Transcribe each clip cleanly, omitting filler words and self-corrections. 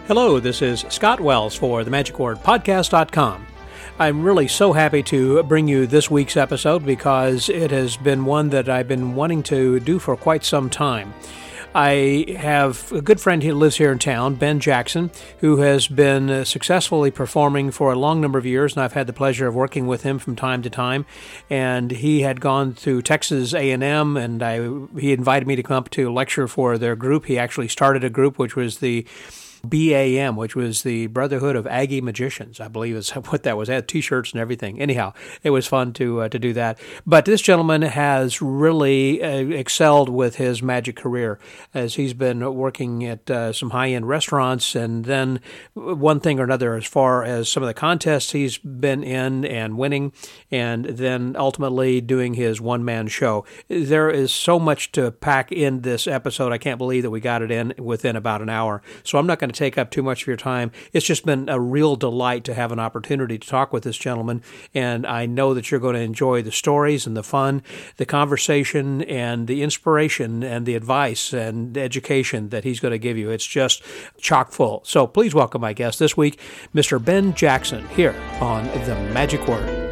Hello, this is Scott Wells for the MagicWordPodcast.com. I'm really so happy to bring you this week's episode because it has been one that I've been wanting to do for quite some time. I have a good friend who lives here in town, Ben Jackson, who has been successfully performing for a long number of years, and I've had the pleasure of working with him from time to time. And he had gone to Texas A&M, and he invited me to come up to lecture for their group. He actually started a group which was the BAM, which was the Brotherhood of Aggie Magicians, I believe is what that was. They had T-shirts and everything. Anyhow, it was fun to do that. But this gentleman has really excelled with his magic career as he's been working at some high-end restaurants, and then one thing or another as far as some of the contests he's been in and winning, and then ultimately doing his one-man show. There is so much to pack in this episode. I can't believe that we got it in within about an hour. So I'm not going to take up too much of your time. It's just been a real delight to have an opportunity to talk with this gentleman, and I know that you're going to enjoy the stories and the fun, the conversation, and the inspiration and the advice and education that he's going to give you. It's just chock full. So please welcome my guest this week, Mr. Ben Jackson, here on The Magic Word.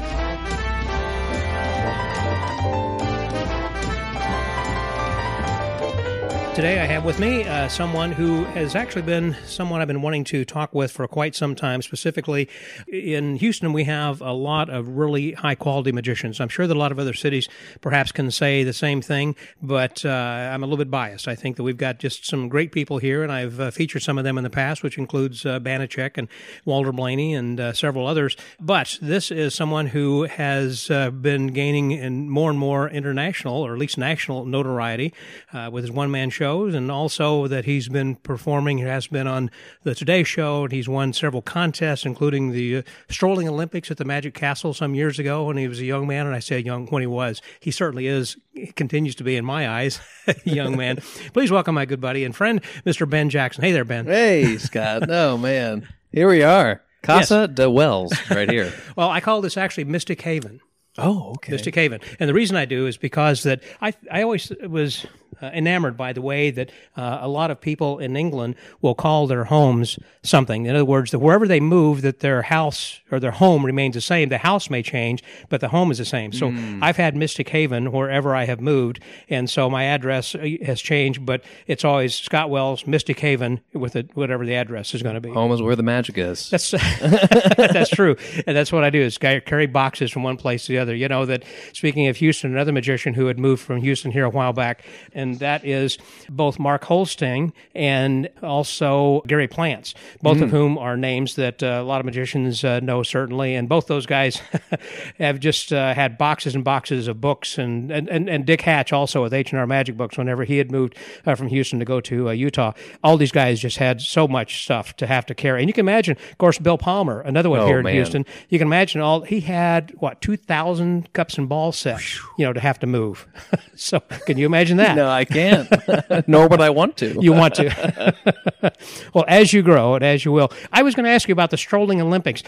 Today I have with me someone who has actually been someone I've been wanting to talk with for quite some time. Specifically, in Houston, we have a lot of really high-quality magicians. I'm sure that a lot of other cities perhaps can say the same thing, but I'm a little bit biased. I think that we've got just some great people here, and I've featured some of them in the past, which includes Banachek and Walter Blaney and several others. But this is someone who has been gaining in more and more international, or at least national notoriety with his one-man show. And also that he's been performing, he has been on the Today Show, and he's won several contests, including the Strolling Olympics at the Magic Castle some years ago when he was a young man, and I say young when he was. He certainly is, he continues to be in my eyes, a young man. Please welcome my good buddy and friend, Mr. Ben Jackson. Hey there, Ben. Hey, Scott. Oh, man. Here we are. Casa de Wells right here. Well, I call this actually Mystic Haven. Oh, okay. Mystic Haven. And the reason I do is because that I always was enamored by the way that a lot of people in England will call their homes something. In other words, that wherever they move, that their house or their home remains the same. The house may change, but the home is the same. So I've had Mystic Haven wherever I have moved, and so my address has changed, but it's always Scott Wells, Mystic Haven, with whatever the address is going to be. Home is where the magic is. That's that's true, and that's what I do is carry boxes from one place to the other. You know that, speaking of Houston, another magician who had moved from Houston here a while back, and that is both Mark Holsting and also Gary Plants, both of whom are names that a lot of magicians know certainly, and both those guys have just had boxes and boxes of books, and Dick Hatch also with H&R Magic Books whenever he had moved from Houston to go to Utah. All these guys just had so much stuff to have to carry, and you can imagine, of course, Bill Palmer, another one here in Houston, you can imagine he had, 2,000 cups and ball sets, to have to move. So can you imagine that? No, I can't. Nor would I want to. You want to. Well, as you grow and as you will. I was going to ask you about the Strolling Olympics.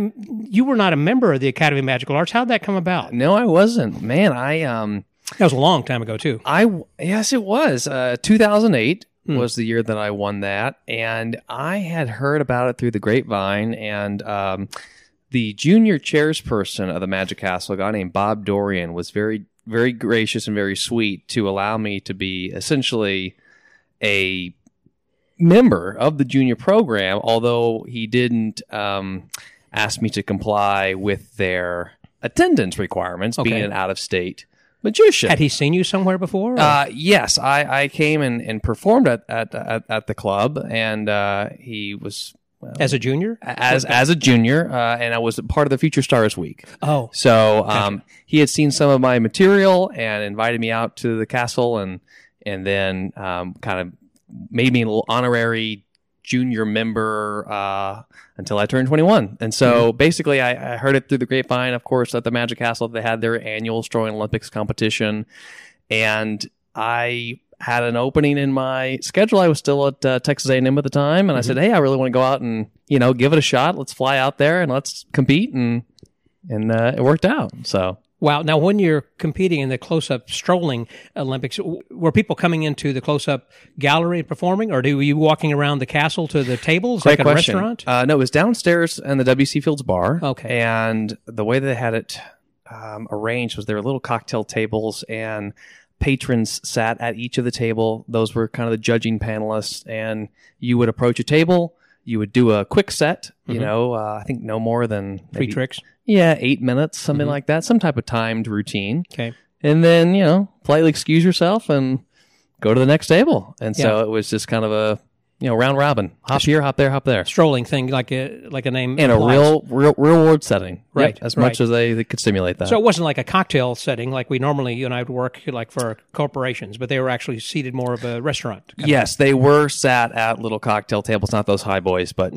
You were not a member of the Academy of Magical Arts. How'd that come about? No, I wasn't. Man, that was a long time ago, too. Yes, it was. 2008 was the year that I won that, and I had heard about it through the grapevine, and the junior chairperson of the Magic Castle, a guy named Bob Dorian, was very, very gracious and very sweet to allow me to be essentially a member of the junior program, although he didn't ask me to comply with their attendance requirements, being an out-of-state magician. Had he seen you somewhere before? Yes, I came and performed at the club, and he was... as a junior? As a junior, and I was part of the Future Stars Week. Oh. So gotcha. He had seen some of my material and invited me out to the castle, and then kind of made me a little honorary junior member until I turned 21. And so basically I heard it through the grapevine, of course, at the Magic Castle. They had their annual Strolling Olympics competition, and I had an opening in my schedule. I was still at Texas A&M at the time, and I said, hey, I really want to go out and, give it a shot. Let's fly out there and let's compete, and it worked out. So Wow. Now, when you're competing in the close-up strolling Olympics, were people coming into the close-up gallery and performing, or were you walking around the castle to the tables Great like question. a restaurant? No, it was downstairs in the W.C. Fields bar. Okay. And the way they had it arranged was there were little cocktail tables, and patrons sat at each of the table. Those were kind of the judging panelists, and you would approach a table. You would do a quick set, I think no more than Three tricks. Yeah, 8 minutes, something like that, some type of timed routine. Okay. And then, politely excuse yourself and go to the next table. And so it was just kind of a, round robin. Hop here, hop there, hop there. Strolling thing, like a name In implies. a real world setting. Right, Yep, as right. much as they could stimulate that. So it wasn't like a cocktail setting like we normally, you and I would work like for corporations, but they were actually seated more of a restaurant. Yes, they were sat at little cocktail tables, not those high boys, but,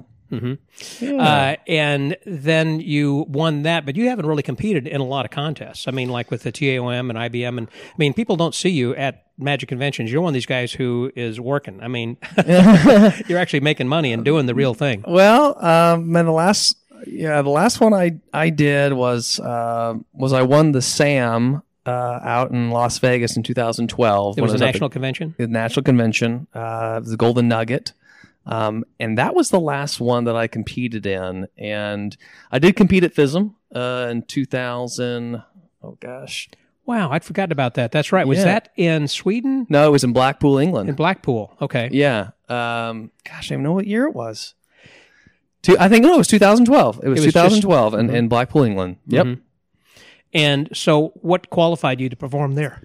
And then you won that, but you haven't really competed in a lot of contests. I mean, like with the TAOM and IBM, and I mean, people don't see you at Magic conventions. You're one of these guys who is working. I mean, you're actually making money and doing the real thing. Well, and the last one I did was I won the SAM out in Las Vegas in 2012. It was a national convention? The national convention, the Golden Nugget. And that was the last one that I competed in. And I did compete at FISM in 2000. Oh, gosh. Wow, I'd forgotten about that. That's right. Was that in Sweden? No, it was in Blackpool, England. In Blackpool. Okay. Yeah. Gosh, I don't even know what year it was. I think it was 2012. It was 2012 in Blackpool, England. Yep. Mm-hmm. And so what qualified you to perform there?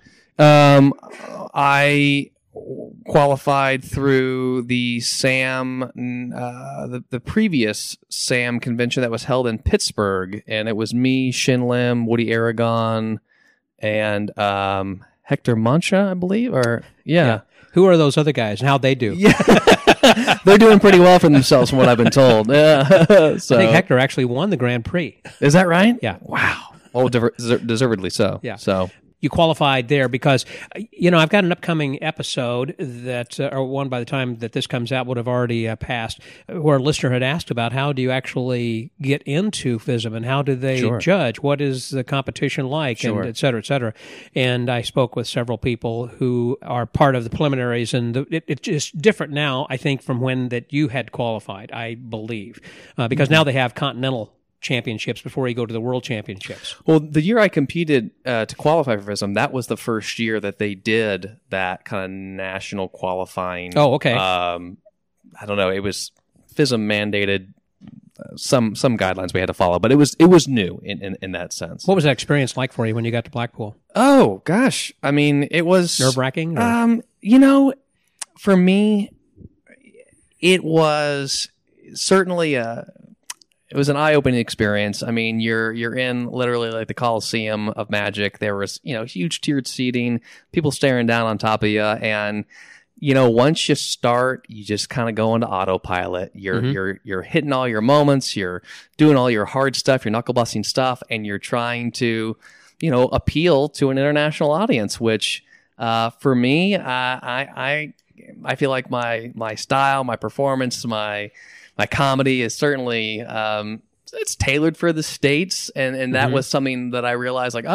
I qualified through the SAM, the previous SAM convention that was held in Pittsburgh, and it was me, Shin Lim, Woody Aragon, and Hector Mancha, I believe, yeah. Who are those other guys, and how'd they do? Yeah. They're doing pretty well for themselves, from what I've been told. Yeah. So, I think Hector actually won the Grand Prix. Is that right? Yeah. Wow. Oh, deservedly so. Yeah. So you qualified there because, I've got an upcoming episode that, or one by the time that this comes out would have already passed, where a listener had asked about how do you actually get into FISM and how do they judge? What is the competition like? And et cetera, et cetera. And I spoke with several people who are part of the preliminaries, and it's just different now, I think, from when that you had qualified, I believe, because now they have continental championships before you go to the world championships. Well, the year I competed to qualify for FISM, that was the first year that they did that kind of national qualifying. Oh, okay. I don't know. It was FISM mandated some guidelines we had to follow, but it was new in that sense. What was that experience like for you when you got to Blackpool? Oh gosh, I mean, it was nerve-wracking. For me, it was certainly it was an eye-opening experience. I mean, you're in literally like the Coliseum of Magic. There was, huge tiered seating, people staring down on top of you, and once you start, you just kind of go into autopilot. You're hitting all your moments, you're doing all your hard stuff, your knuckle busting stuff, and you're trying to, appeal to an international audience. Which, for me, I feel like my style, my performance, my comedy is certainly it's tailored for the States, and that was something that I realized, like,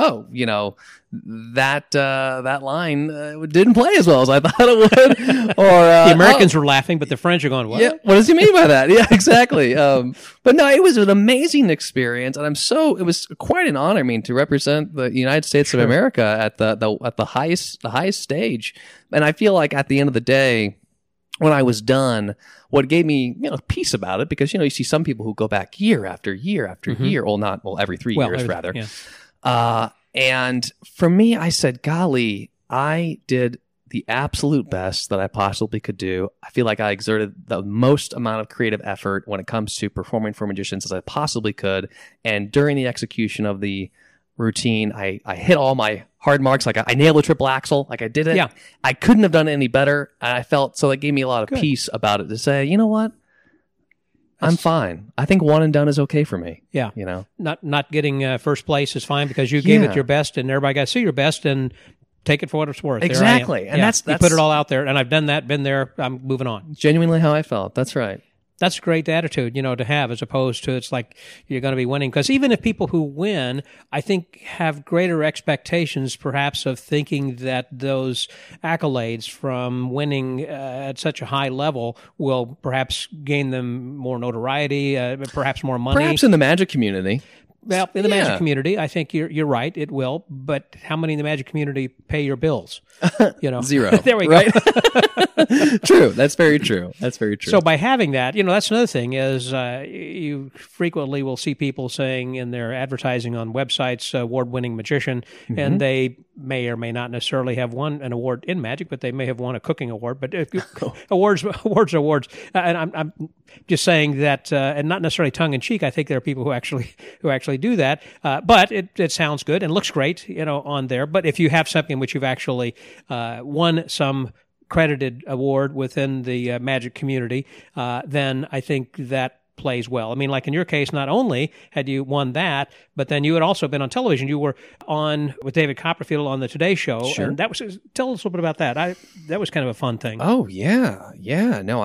that line didn't play as well as I thought it would. Or the Americans were laughing, but the French are going, "What? Yeah, what does he mean by that?" Yeah, exactly. But no, it was an amazing experience, and it was quite an honor, to represent the United States of America at the highest stage. And I feel like at the end of the day, when I was done, what gave me peace about it, because you see some people who go back year after year after year, every 3 years rather. Yeah. And for me, I said, golly, I did the absolute best that I possibly could do. I feel like I exerted the most amount of creative effort when it comes to performing for magicians as I possibly could. And during the execution of the routine, I hit all my hard marks. Like I nailed a triple axel. Like I did it. Yeah. I couldn't have done it any better. And I felt, so that gave me a lot of peace about it to say, you know what? I'm fine. I think one and done is okay for me. Yeah. Not getting first place is fine because you gave it your best and everybody got to see your best and take it for what it's worth. Exactly. And that's you put it all out there, and I've done that, been there, I'm moving on. Genuinely how I felt. That's right. That's a great attitude, to have, as opposed to it's like you're going to be winning. Because even if people who win, I think, have greater expectations, perhaps, of thinking that those accolades from winning at such a high level will perhaps gain them more notoriety, perhaps more money. Perhaps in the Magic community. Well, in the Magic community, I think you're right. It will, but how many in the Magic community pay your bills? Zero. There we go. True. That's very true. So by having that, that's another thing is you frequently will see people saying in their advertising on websites, award-winning magician, and they may or may not necessarily have won an award in Magic, but they may have won a cooking award. But awards. And I'm just saying that, and not necessarily tongue in cheek. I think there are people who actually do that. But it sounds good and looks great, on there. But if you have something which you've actually won some credited award within the Magic community, then I think that plays well. I mean, like in your case, not only had you won that, but then you had also been on television. You were on with David Copperfield on the Today Show. Sure. And tell us a little bit about that. That was kind of a fun thing. Oh, yeah. Yeah. No,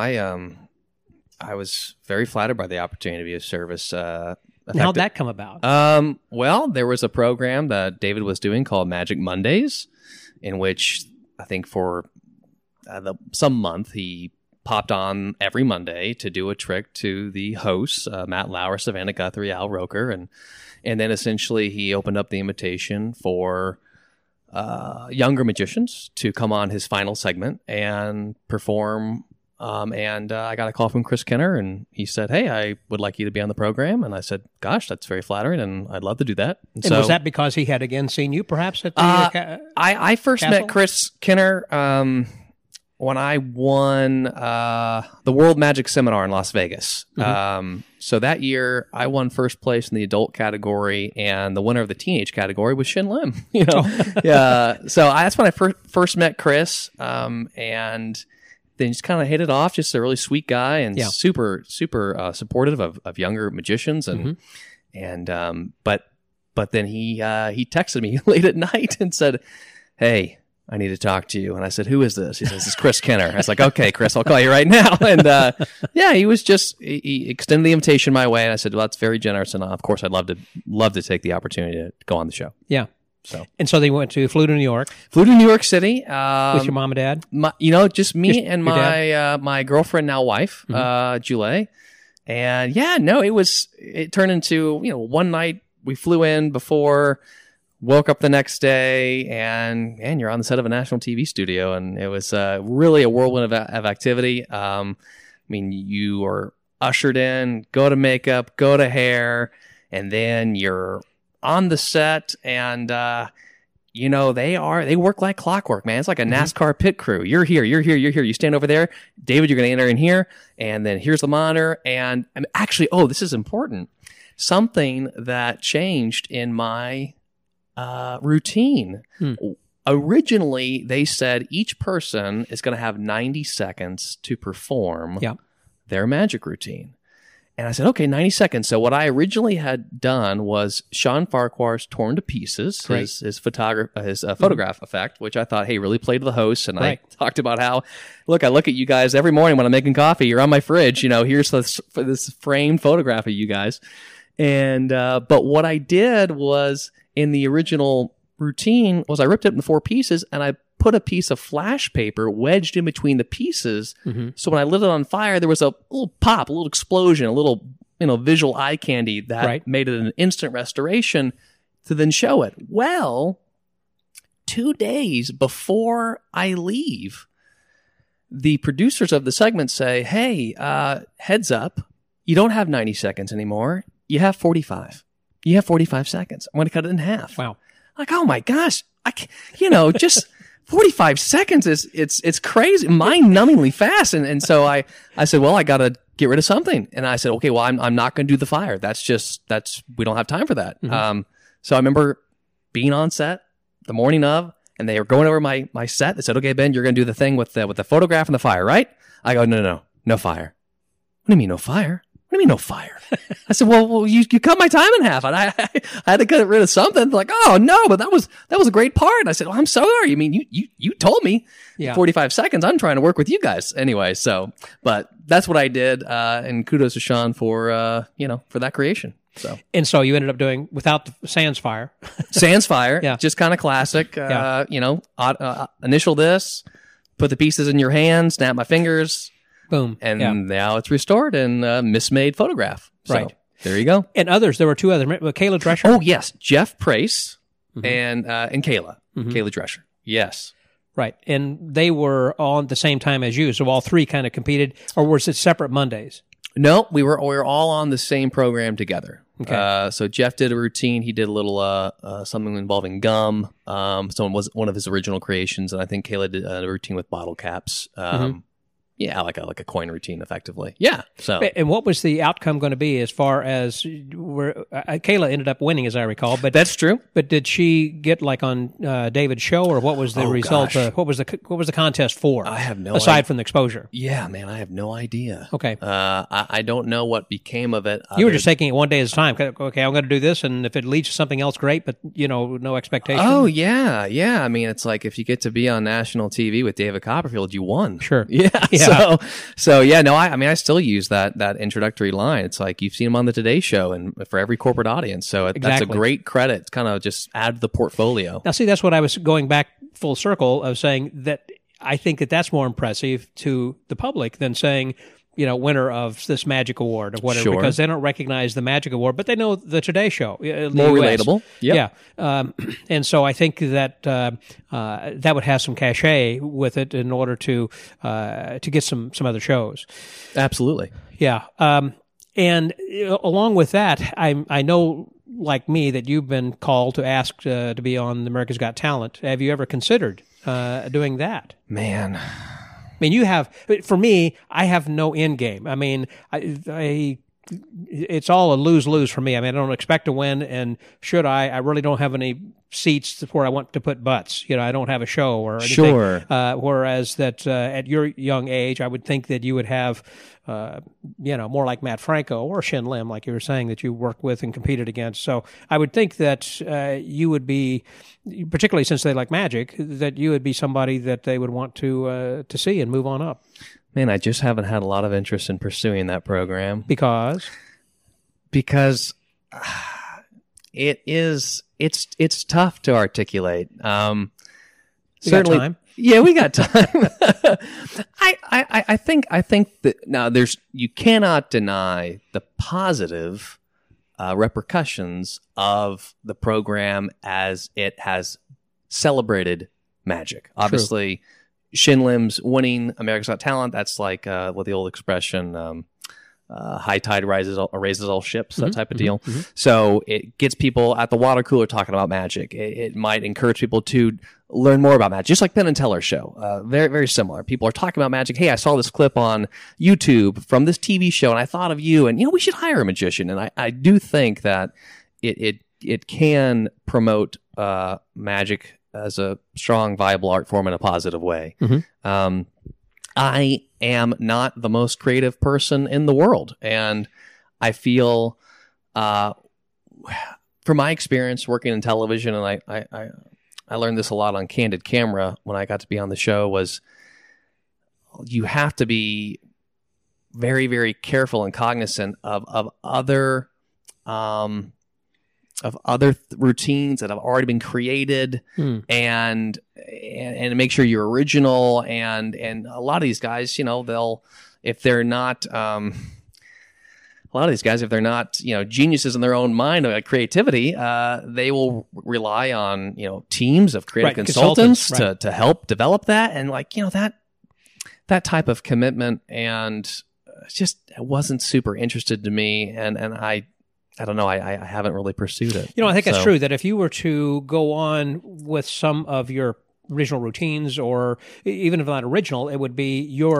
I was very flattered by the opportunity to be of service. How'd that come about? Well, there was a program that David was doing called Magic Mondays, in which I think for some month he popped on every Monday to do a trick to the hosts, Matt Lauer, Savannah Guthrie, Al Roker, and then essentially he opened up the invitation for younger magicians to come on his final segment and perform. And I got a call from Chris Kenner, and he said, "Hey, I would like you to be on the program." And I said, "Gosh, that's very flattering, and I'd love to do that." And so, was that because he had again seen you, perhaps at the? I first Castle? met Chris Kenner when I won the World Magic Seminar in Las Vegas. So that year, I won first place in the adult category, and the winner of the teenage category was Shin Lim. Yeah. So that's when I first met Chris, and then just kind of hit it off. Just a really sweet guy and super supportive of younger magicians, and but then he texted me late at night and said, "Hey, I need to talk to you." And I said, "Who is this?" He says, "It's Chris Kenner." I was like, "Okay, Chris, I'll call you right now." And he extended the invitation my way, and I said, "Well, that's very generous, and of course, I'd love to take the opportunity to go on the show." Yeah. So they flew to New York. Flew to New York City with your mom and dad. Just me and my girlfriend, now wife, Julie. And it turned into one night we flew in before, woke up the next day, and you're on the set of a national TV studio, and it was really a whirlwind of activity. You are ushered in, go to makeup, go to hair, and then you're on the set, and they work like clockwork, man. It's like a NASCAR pit crew. You're here. You stand over there, David. You're going to enter in here, and then here's the monitor. And actually, this is important. Something that changed in my routine. Originally, they said each person is going to have 90 seconds to perform their magic routine. And I said, okay, 90 seconds. So what I originally had done was Sean Farquhar's Torn to Pieces, his photograph effect, which I thought, hey, really played to the host. And I talked about how, I look at you guys every morning when I'm making coffee. You're on my fridge. Here's this framed photograph of you guys. And but what I did was, in the original routine, was I ripped it into 4 pieces, and I put a piece of flash paper wedged in between the pieces. So when I lit it on fire, there was a little pop, a little explosion, a little visual eye candy that made it an instant restoration to then show it. Well, 2 days before I leave, the producers of the segment say, "Hey, heads up, you don't have 90 seconds anymore. You have 45. You have 45 seconds. I'm going to cut it in half." Wow. Like, oh my gosh, just 45 seconds it's crazy, mind-numbingly fast. And so I said, well, I got to get rid of something. And I said, okay, well, I'm not going to do the fire. We don't have time for that. So I remember being on set the morning of, and they were going over my set. They said, okay, Ben, you're going to do the thing with the photograph and the fire, right? I go, no fire. What do you mean no fire? What do you mean no fire? I said, well, you cut my time in half. And I had to cut rid of something. Like, oh no, but that was a great part. I said, well, I'm sorry. I mean, you told me 45 seconds. I'm trying to work with you guys anyway. So, but that's what I did. And kudos to Sean for that creation. And so you ended up doing without the Sans Fire. Sans Fire, just kind of classic. Initial this, put the pieces in your hand, snap my fingers, boom, and now it's restored and mismade photograph. So, right there you go. And others, there were two others. Kayla Drescher. Oh yes, Jeff Price and Kayla Drescher. Yes. Right, and they were on the same time as you, so all three kind of competed, or was it separate Mondays? No, we were all on the same program together. Okay. So Jeff did a routine. He did a little something involving gum. So it was one of his original creations, and I think Kayla did a routine with bottle caps. Yeah, like a coin routine, effectively. Yeah. So, and what was the outcome going to be as far as Kayla ended up winning, as I recall? But that's true. But did she get like on David's show, or what was the result? What was the contest for? I have no aside from the exposure. Yeah, man, I have no idea. Okay. I don't know what became of it. You were just taking it one day at a time. Okay, I'm going to do this, and if it leads to something else, great. But no expectation. Oh yeah. I mean, it's like if you get to be on national TV with David Copperfield, you won. Sure. Yeah. So yeah, no, I still use that introductory line. It's like you've seen him on the Today Show and for every corporate audience. So that's a great credit. Kind of just add to the portfolio. Now, see, that's what I was going back full circle of saying that I think that that's more impressive to the public than saying, winner of this Magic Award or whatever, because they don't recognize the Magic Award, but they know the Today Show. More relatable. Yep. Yeah. And so I think that that would have some cachet with it in order to get some other shows. Absolutely. Yeah. And along with that, I know, like me, that you've been called to ask to be on America's Got Talent. Have you ever considered doing that? Man. I mean, you have. For me, I have no end game. I mean, it's all a lose-lose for me. I mean, I don't expect to win, and should I really don't have any seats where I want to put butts. I don't have a show or anything. Sure. Whereas that at your young age, I would think that you would have, more like Matt Franco or Shin Lim, like you were saying, that you worked with and competed against. So I would think that you would be, particularly since they like magic, that you would be somebody that they would want to see and move on up. Man, I just haven't had a lot of interest in pursuing that program. Because it's tough to articulate. Certainly, got time. Yeah, we got time. I think that now you cannot deny the positive repercussions of the program as it has celebrated magic. Obviously. True. Shin Lim's winning America's Got Talent. That's like what the old expression, high tide raises all ships, that type of deal. Mm-hmm. So it gets people at the water cooler talking about magic. It might encourage people to learn more about magic, just like Penn and Teller's show. Very, very similar. People are talking about magic. Hey, I saw this clip on YouTube from this TV show, and I thought of you, and we should hire a magician. And I do think that it can promote magic as a strong, viable art form in a positive way. Mm-hmm. I am not the most creative person in the world, and I feel, from my experience working in television, and I learned this a lot on Candid Camera when I got to be on the show, was you have to be very, very careful and cognizant of other routines that have already been created, and make sure you're original. And a lot of these guys, if they're not geniuses in their own mind of creativity, they will rely on teams of creative consultants to help develop that, and that type of commitment, and just wasn't super interested to me, and I don't know. I haven't really pursued it. I think it's true that if you were to go on with some of your original routines, or even if not original, it would be your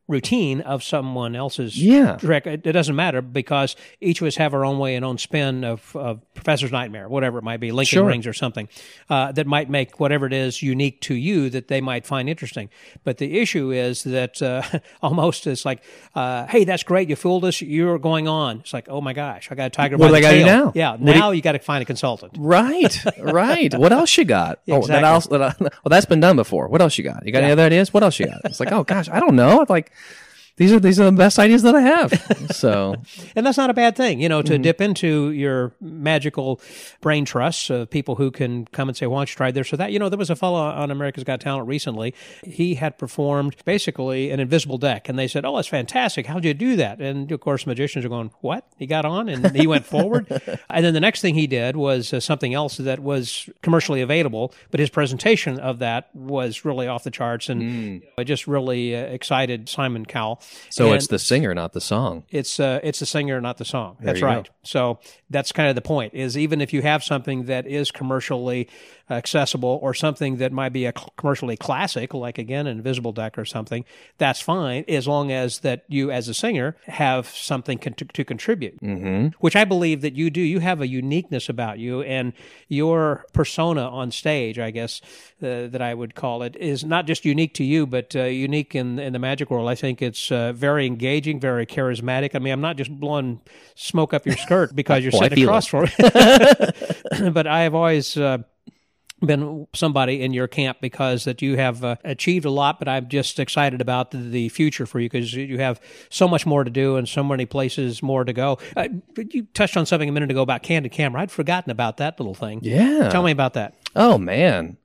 routine of someone else's Yeah. direct. It doesn't matter because each of us have our own way and own spin of Professor's Nightmare, whatever it might be, Lincoln Rings or something, that might make whatever it is unique to you that they might find interesting. But the issue is that almost it's like, hey, that's great, you fooled us, you're going on. It's like, oh my gosh, I got a tiger by the tail. What do I got to do now? Yeah, now you got to find a consultant. Right, right. What else you got? Exactly. Well, that's been done before. What else you got? You got any other ideas? What else you got? It's like, oh gosh, I don't know. It's like, these are the best ideas that I have. So, and that's not a bad thing, to dip into your magical brain trusts of people who can come and say, "Why don't you try this or that?" There was a fellow on America's Got Talent recently. He had performed basically an invisible deck, and they said, "Oh, that's fantastic! How'd you do that?" And of course, magicians are going, "What?" He got on and he went forward, and then the next thing he did was something else that was commercially available, but his presentation of that was really off the charts, and it just really excited Simon Cowell. So it's the singer, not the song. It's the singer, not the song. That's you right. go. So that's kind of the point, is even if you have something that is commercially accessible or something that might be a commercially classic, like, again, an invisible deck or something, that's fine as long as that you, as a singer, have something to contribute, which I believe that you do. You have a uniqueness about you, and your persona on stage, I guess, that I would call it, is not just unique to you, but unique in the magic world. I think it's very engaging, very charismatic. I mean, I'm not just blowing smoke up your skirt because you're sitting across from me. But I have always been somebody in your camp because that you have achieved a lot, but I'm just excited about the future for you because you have so much more to do and so many places more to go. You touched on something a minute ago about Candid Camera. I'd forgotten about that little thing. Yeah. Tell me about that. Oh, man.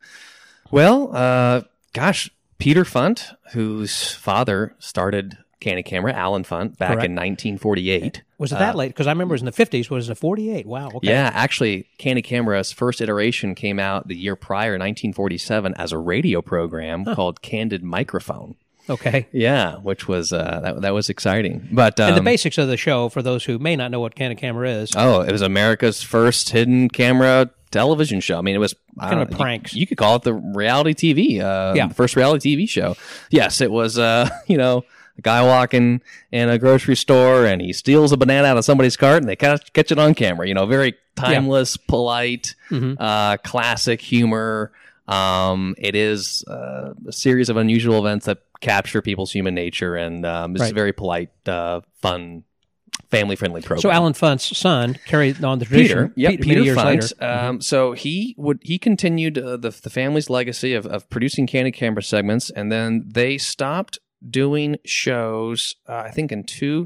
Well, gosh, Peter Funt, whose father started Candid Camera, Alan Funt, back in 1948. Was it that late? Because I remember it was in the 50s. Was it 48? Wow. Okay. Yeah, actually, Candid Camera's first iteration came out the year prior, 1947, as a radio program called Candid Microphone. Okay. Yeah, which was that was exciting. But and the basics of the show, for those who may not know what Candid Camera is. Oh, it was America's first hidden camera television show. I mean, it was kind of a prank. You could call it the reality TV, the first reality TV show. Yes, it was, a guy walking in a grocery store and he steals a banana out of somebody's cart and they catch it on camera. Very timeless, polite, classic humor. It is a series of unusual events that capture people's human nature, and it's a very polite, fun, family-friendly program. So Alan Funt's son carried on the tradition. Peter years Funt. later. So he continued the family's legacy of producing Candid Camera segments, and then they stopped doing shows, I think in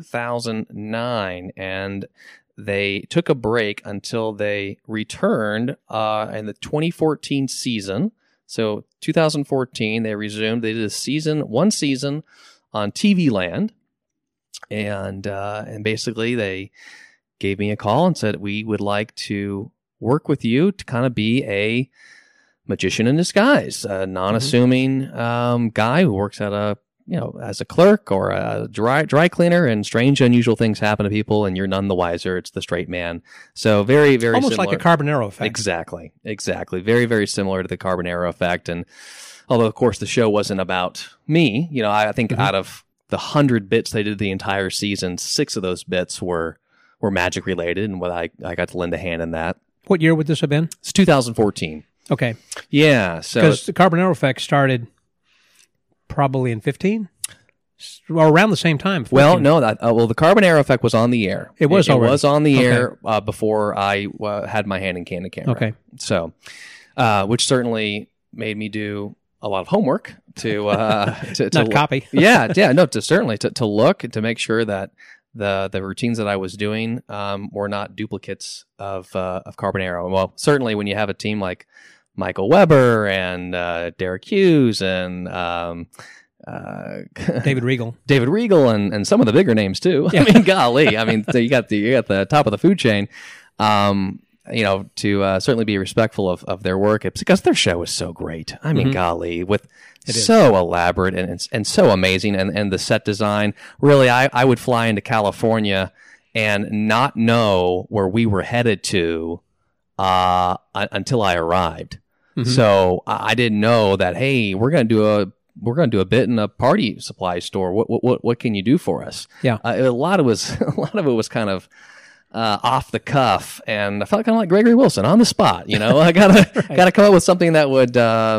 2009, and they took a break until they returned in the 2014 season. So 2014, they resumed. They did one season on TV Land, and basically they gave me a call and said, we would like to work with you to kind of be a magician in disguise, a non-assuming guy who works at as a clerk or a dry cleaner, and strange, unusual things happen to people, and you're none the wiser. It's the straight man. So very, very almost similar. like the Carbonaro effect. Exactly. Very, very similar to the Carbonaro effect. And although, of course, the show wasn't about me, I think out of the 100 bits they did the entire season, 6 of those bits were magic related, and I got to lend a hand in that. What year would this have been? It's 2014. Okay. Yeah. So because the Carbonaro effect started probably in 15 or around the same time. 14. Well, no, the Carbonaro effect was on the air. It was on the air before I had my hand in Candid Camera. Okay. So, which certainly made me do a lot of homework to not copy. to look to make sure that the routines that I was doing were not duplicates of Carbonaro. Well, certainly when you have a team like Michael Weber and Derek Hughes and David Regal, and some of the bigger names too. Yeah. I mean, golly, so you got the top of the food chain. To certainly be respectful of their work, because their show is so great. I mean, golly, so elaborate and so amazing, and the set design. Really, I would fly into California and not know where we were headed to until I arrived. So I didn't know that, hey, we're going to do we're going to do a bit in a party supply store. What can you do for us? Yeah. A lot of it was kind of off the cuff, and I felt kind of like Gregory Wilson on the spot. I gotta come up with something that would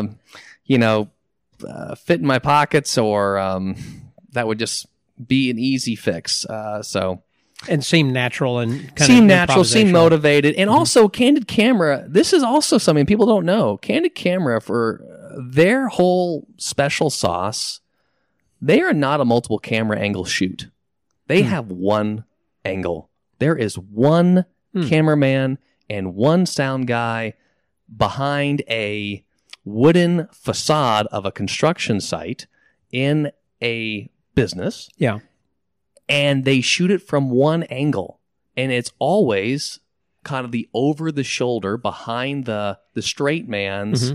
fit in my pockets, or that would just be an easy fix. And seem natural and seem motivated. And also, Candid Camera, this is also something people don't know. Candid Camera, for their whole special sauce, they are not a multiple camera angle shoot. They have one angle. There is one cameraman and one sound guy behind a wooden facade of a construction site in a business. Yeah. And they shoot it from one angle, and it's always kind of the over the shoulder behind the straight man's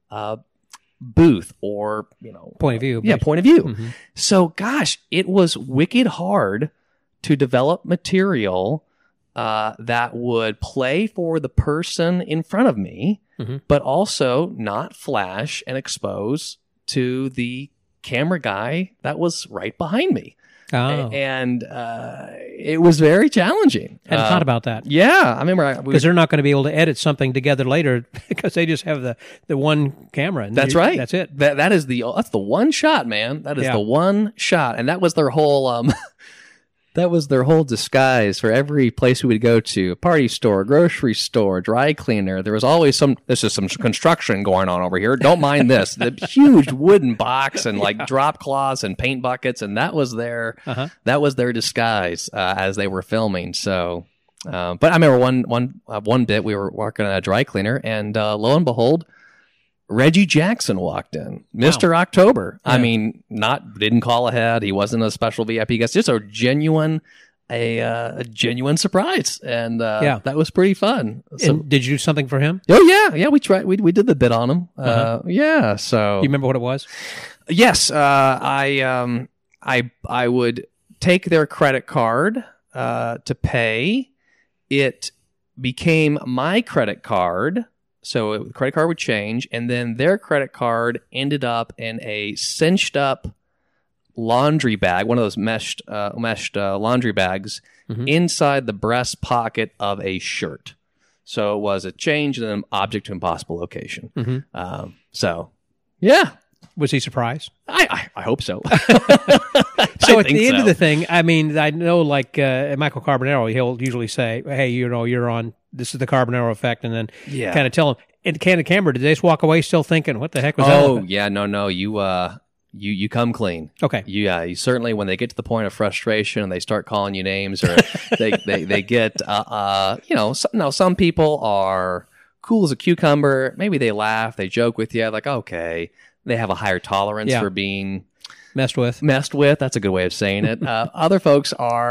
booth, or point of view. Point of view. So, gosh, it was wicked hard to develop material that would play for the person in front of me, but also not flash and expose to the camera guy that was right behind me. Oh. And it was very challenging. I hadn't thought about that. Yeah, I remember because they're not going to be able to edit something together later because they just have the one camera. And that's right. That's it. That's the one shot, man. That is the one shot, and that was their whole that was their whole disguise for every place we would go to: a party store, grocery store, dry cleaner. There was always this is some construction going on over here. Don't mind this. The huge wooden box and drop cloths and paint buckets, and that was their disguise as they were filming. So, but I remember one bit we were working on a dry cleaner, and lo and behold, Reggie Jackson walked in, Mr. October. Yeah. I mean, didn't call ahead. He wasn't a special VIP guest. Just a genuine surprise, and that was pretty fun. So, and did you do something for him? Oh yeah. We tried. We did the bit on him. Yeah. So, do you remember what it was? Yes. I would take their credit card to pay. It became my credit card. So the credit card would change, and then their credit card ended up in a cinched up laundry bag, one of those meshed laundry bags, inside the breast pocket of a shirt. So it was a change in an object to impossible location. So, yeah. Was he surprised? I hope so. So at the end of the thing, I mean, I know Michael Carbonaro, he'll usually say, hey, you're on, this is the Carbonaro effect, and then kind of tell him. And Candid Camera, did they just walk away still thinking, what the heck was that? Oh, yeah, no, you come clean. Okay. You certainly, when they get to the point of frustration and they start calling you names, or they get, some people are cool as a cucumber. Maybe they laugh, they joke with you, like, okay. They have a higher tolerance for being messed with. That's a good way of saying it. Other folks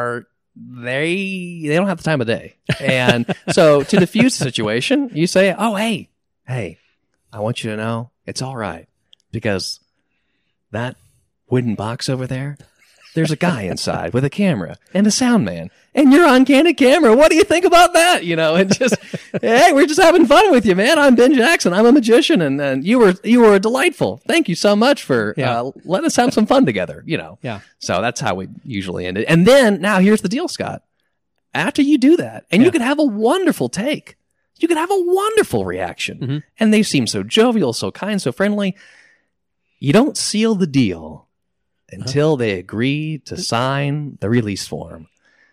they don't have the time of day. And so to diffuse the situation, you say, oh, hey, I want you to know it's all right, because that wooden box over there, there's a guy inside with a camera and a sound man, and you're on Candid Camera. What do you think about that? And just, hey, we're just having fun with you, man. I'm Ben Jackson. I'm a magician, and you were delightful. Thank you so much for letting us have some fun together. Yeah. So that's how we usually end it. And then now here's the deal, Scott. After you do that, and you could have a wonderful take, you could have a wonderful reaction, and they seem so jovial, so kind, so friendly. You don't seal the deal until they agree to sign the release form.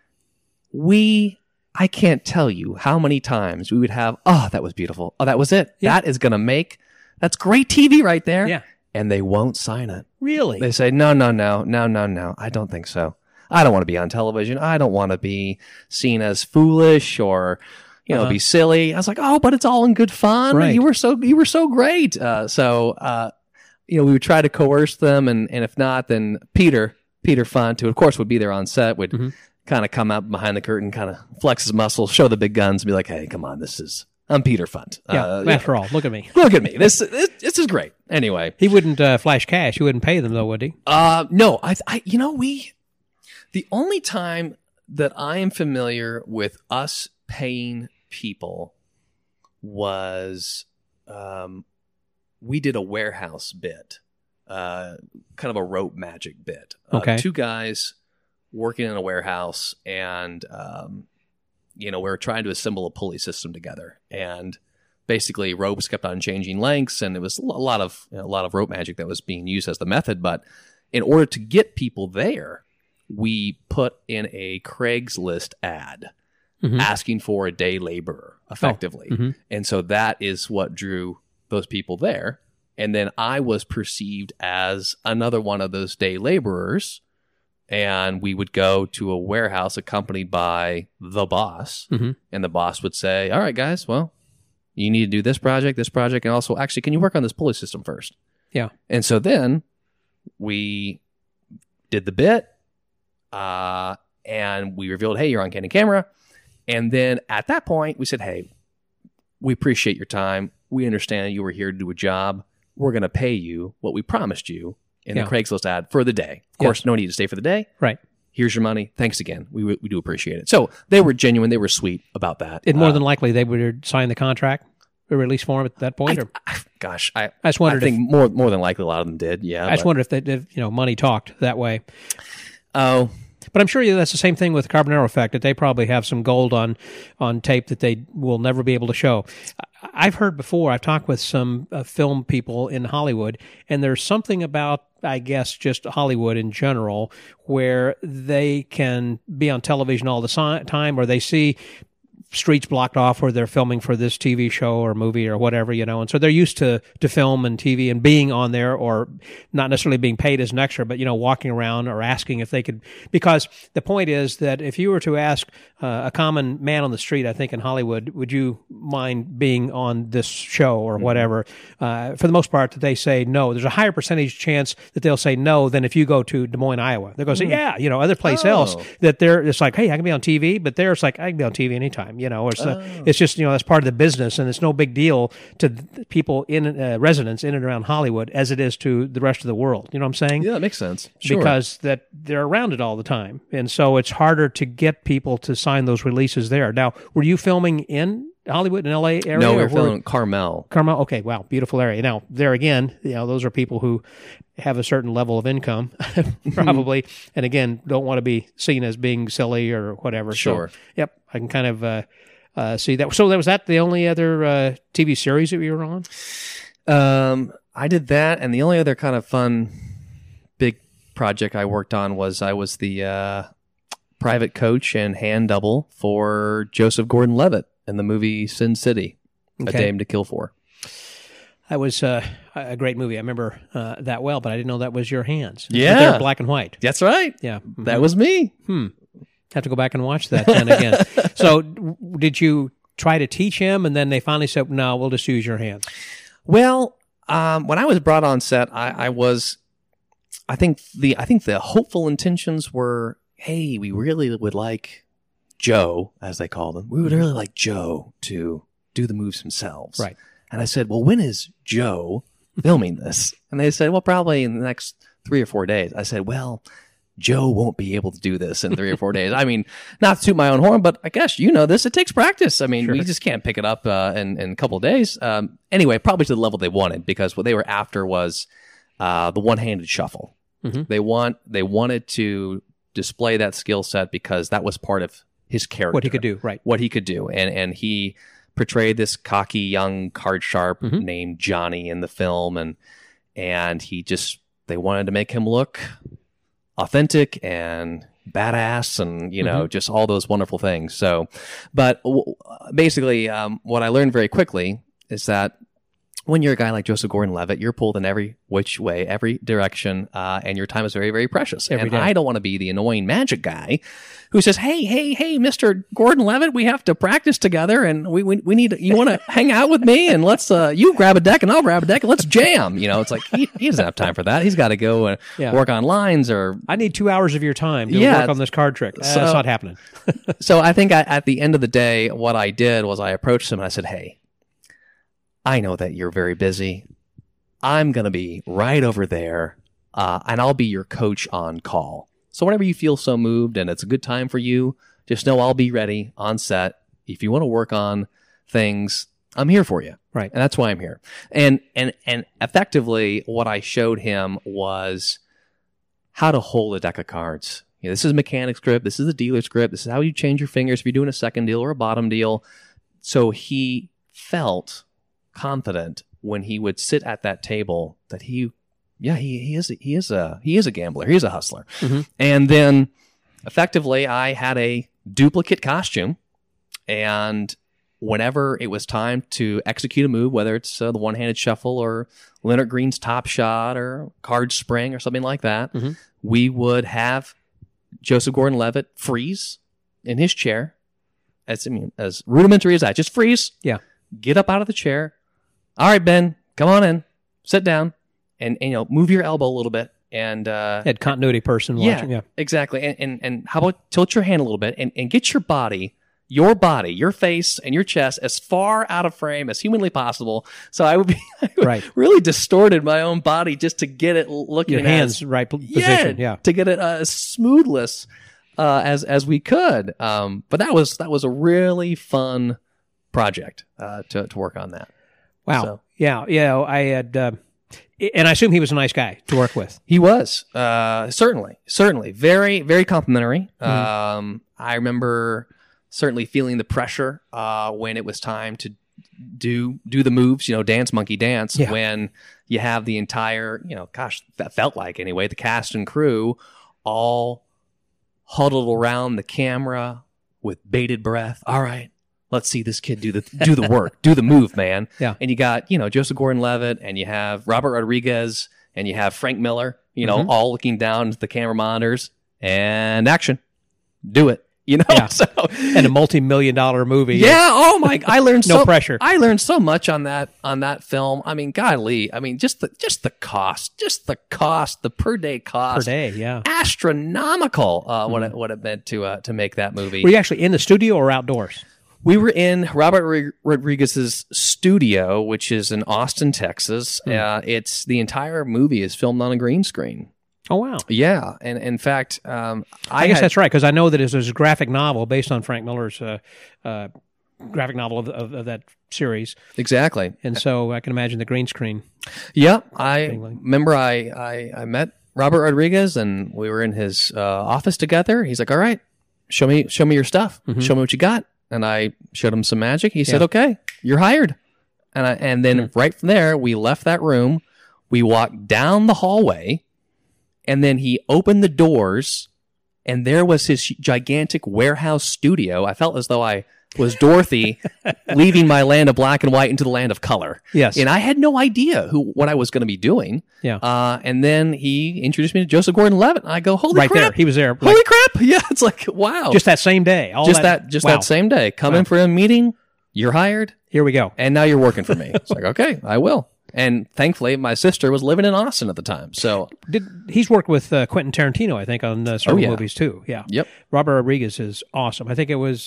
I can't tell you how many times we would have, oh, that was beautiful. Oh, that was it. Yeah. That's great TV right there. Yeah. And they won't sign it. Really? They say, no. I don't think so. I don't want to be on television. I don't want to be seen as foolish or, be silly. I was like, oh, but it's all in good fun. Right. You were so great. We would try to coerce them, and if not, then Peter Funt, who of course would be there on set, would kind of come out behind the curtain, kind of flex his muscles, show the big guns, and be like, "Hey, come on, I'm Peter Funt." After all, look at me. Look at me. This is great. Anyway, he wouldn't flash cash. He wouldn't pay them though, would he? No. The only time that I am familiar with us paying people was we did a warehouse bit kind of a rope magic bit. Okay. Two guys working in a warehouse, and we're trying to assemble a pulley system together, and basically ropes kept on changing lengths, and it was a lot of rope magic that was being used as the method. But in order to get people there, we put in a Craigslist ad asking for a day laborer, effectively. And so that is what drew those people there. And then I was perceived as another one of those day laborers, and we would go to a warehouse accompanied by the boss, and the boss would say, all right, guys, well, you need to do this project, and also, actually, can you work on this pulley system first? Yeah. And so then we did the bit, and we revealed, hey, you're on candid camera. And then at that point, we said, hey, we appreciate your time. We understand you were here to do a job. We're going to pay you what we promised you in the Craigslist ad for the day. Of course, no need to stay for the day. Right. Here's your money. Thanks again. We do appreciate it. So they were genuine. They were sweet about that. And more than likely, they would sign the contract, the release form at that point? I just wondered. I think more than likely a lot of them did. Yeah. I just wondered if money talked that way. Oh. But I'm sure that's the same thing with Carbonaro Effect, that they probably have some gold on tape that they will never be able to show. I've heard before, I've talked with some film people in Hollywood, and there's something about, I guess, just Hollywood in general, where they can be on television all the time, or they see streets blocked off where they're filming for this TV show or movie or whatever, and so they're used to film and TV and being on there, or not necessarily being paid as an extra, but walking around or asking if they could, because the point is that if you were to ask a common man on the street, I think in Hollywood, would you mind being on this show or whatever, for the most part, that they say no. There's a higher percentage chance that they'll say no than if you go to Des Moines, Iowa. They're going to say other place else, that it's like, hey, I can be on TV, but there it's like, I can be on TV anytime. It's just, that's part of the business, and it's no big deal to people in residents in and around Hollywood as it is to the rest of the world. You know what I'm saying? Yeah, that makes sense. Sure. Because that they're around it all the time. And so it's harder to get people to sign those releases there. Now, were you filming in Hollywood and LA area? No, we were filming in Carmel. Carmel, okay, wow, beautiful area. Now, there again, those are people who have a certain level of income, probably, and again, don't want to be seen as being silly or whatever. Sure. So, yep, I can kind of see that. So was that the only other TV series that you were on? I did that, and the only other kind of fun big project I worked on was I was the private coach and hand double for Joseph Gordon-Levitt in the movie Sin City, A Dame to Kill For. That was a great movie. I remember that well, but I didn't know that was your hands. Yeah. They're black and white. That's right. Yeah. That was me. Have to go back and watch that then again. So did you try to teach him, and then they finally said, no, we'll just use your hands? Well, when I was brought on set, I think the hopeful intentions were, hey, we really would like Joe, as they call them. We would really like Joe to do the moves himself. Right. And I said, well, when is Joe filming this? And they said, well, probably in the next 3 or 4 days. I said, well, Joe won't be able to do this in 3 or 4 days. I mean, not to toot my own horn, but I guess this. It takes practice. I mean, we just can't pick it up in a couple of days. Anyway, probably to the level they wanted, because what they were after was the one-handed shuffle. They wanted to display that skill set because that was part of his character. What he could do, right. What he could do. And he portrayed this cocky young card sharp named Johnny in the film, and they wanted to make him look authentic and badass and just all those wonderful things. So but basically what I learned very quickly is that when you're a guy like Joseph Gordon-Levitt, you're pulled in every which way, every direction, and your time is very, very precious. Every day. I don't want to be the annoying magic guy who says, hey, Mr. Gordon-Levitt, we have to practice together, and we need you want to hang out with me, and let's you grab a deck and I'll grab a deck and let's jam. It's like he doesn't have time for that. He's got to go and work on lines, or I need 2 hours of your time to work on this card trick. That's not happening. So I think at the end of the day, what I did was I approached him and I said, hey, I know that you're very busy. I'm going to be right over there, and I'll be your coach on call. So whenever you feel so moved and it's a good time for you, just know I'll be ready on set. If you want to work on things, I'm here for you. Right. And that's why I'm here. And effectively, what I showed him was how to hold a deck of cards. This is a mechanic's grip. This is a dealer's grip. This is how you change your fingers if you're doing a second deal or a bottom deal. So he felt confident when he would sit at that table that he is a gambler. He is a hustler. Mm-hmm. And then effectively, I had a duplicate costume, and whenever it was time to execute a move, whether it's the one-handed shuffle or Leonard Green's top shot or card spring or something like that, mm-hmm. we would have Joseph Gordon-Levitt freeze in his chair. As rudimentary as that, just freeze. Yeah. Get up out of the chair. All right, Ben, come on in, sit down, and move your elbow a little bit. And had continuity person watching. Yeah, exactly. And how about tilt your hand a little bit and get your your face and your chest as far out of frame as humanly possible. So I would right. really distorted my own body just to get it looking your hands right position. Yeah, to get it as smoothless as we could. But that was a really fun project to work on that. Wow. So. Yeah. I had, and I assume he was a nice guy to work with. He was certainly very, very complimentary. Mm-hmm. I remember certainly feeling the pressure when it was time to do the moves. Dance monkey dance. Yeah. When you have the entire, that felt like anyway, the cast and crew all huddled around the camera with bated breath. All right, let's see this kid do the work, do the move, man. Yeah. And you got, Joseph Gordon-Levitt, and you have Robert Rodriguez, and you have Frank Miller, mm-hmm. all looking down at the camera monitors, and action. Do it. Yeah. So, and a multi-million-dollar movie. Yeah. Oh my! I learned no pressure. I learned so much on that film. I mean, golly. I mean, just the cost, the per day cost. Per day, yeah. Astronomical. What it meant to make that movie. Were you actually in the studio or outdoors? We were in Robert Rodriguez's studio, which is in Austin, Texas. It's the entire movie is filmed on a green screen. Oh, wow. Yeah. And in fact, I guess that's right, because I know that there's a graphic novel based on Frank Miller's graphic novel of that series. Exactly. And so I can imagine the green screen. Yeah. I remember I met Robert Rodriguez, and we were in his office together. He's like, all right, show me your stuff. Mm-hmm. Show me what you got. And I showed him some magic. He said, okay, you're hired. And then right from there, we left that room. We walked down the hallway. And then he opened the doors, and there was his gigantic warehouse studio. I felt as though I was Dorothy leaving my land of black and white into the land of color. Yes. And I had no idea what I was going to be doing. Yeah. And then he introduced me to Joseph Gordon-Levitt, and I go, holy crap. Right there. He was there. Holy crap. Yeah, it's like, wow. Just that same day. That same day. Come in for a meeting, you're hired. Here we go. And now you're working for me. It's like, okay, I will. And thankfully, my sister was living in Austin at the time. So he's worked with Quentin Tarantino, I think, on several movies too. Yeah. Yep. Robert Rodriguez is awesome. I think it was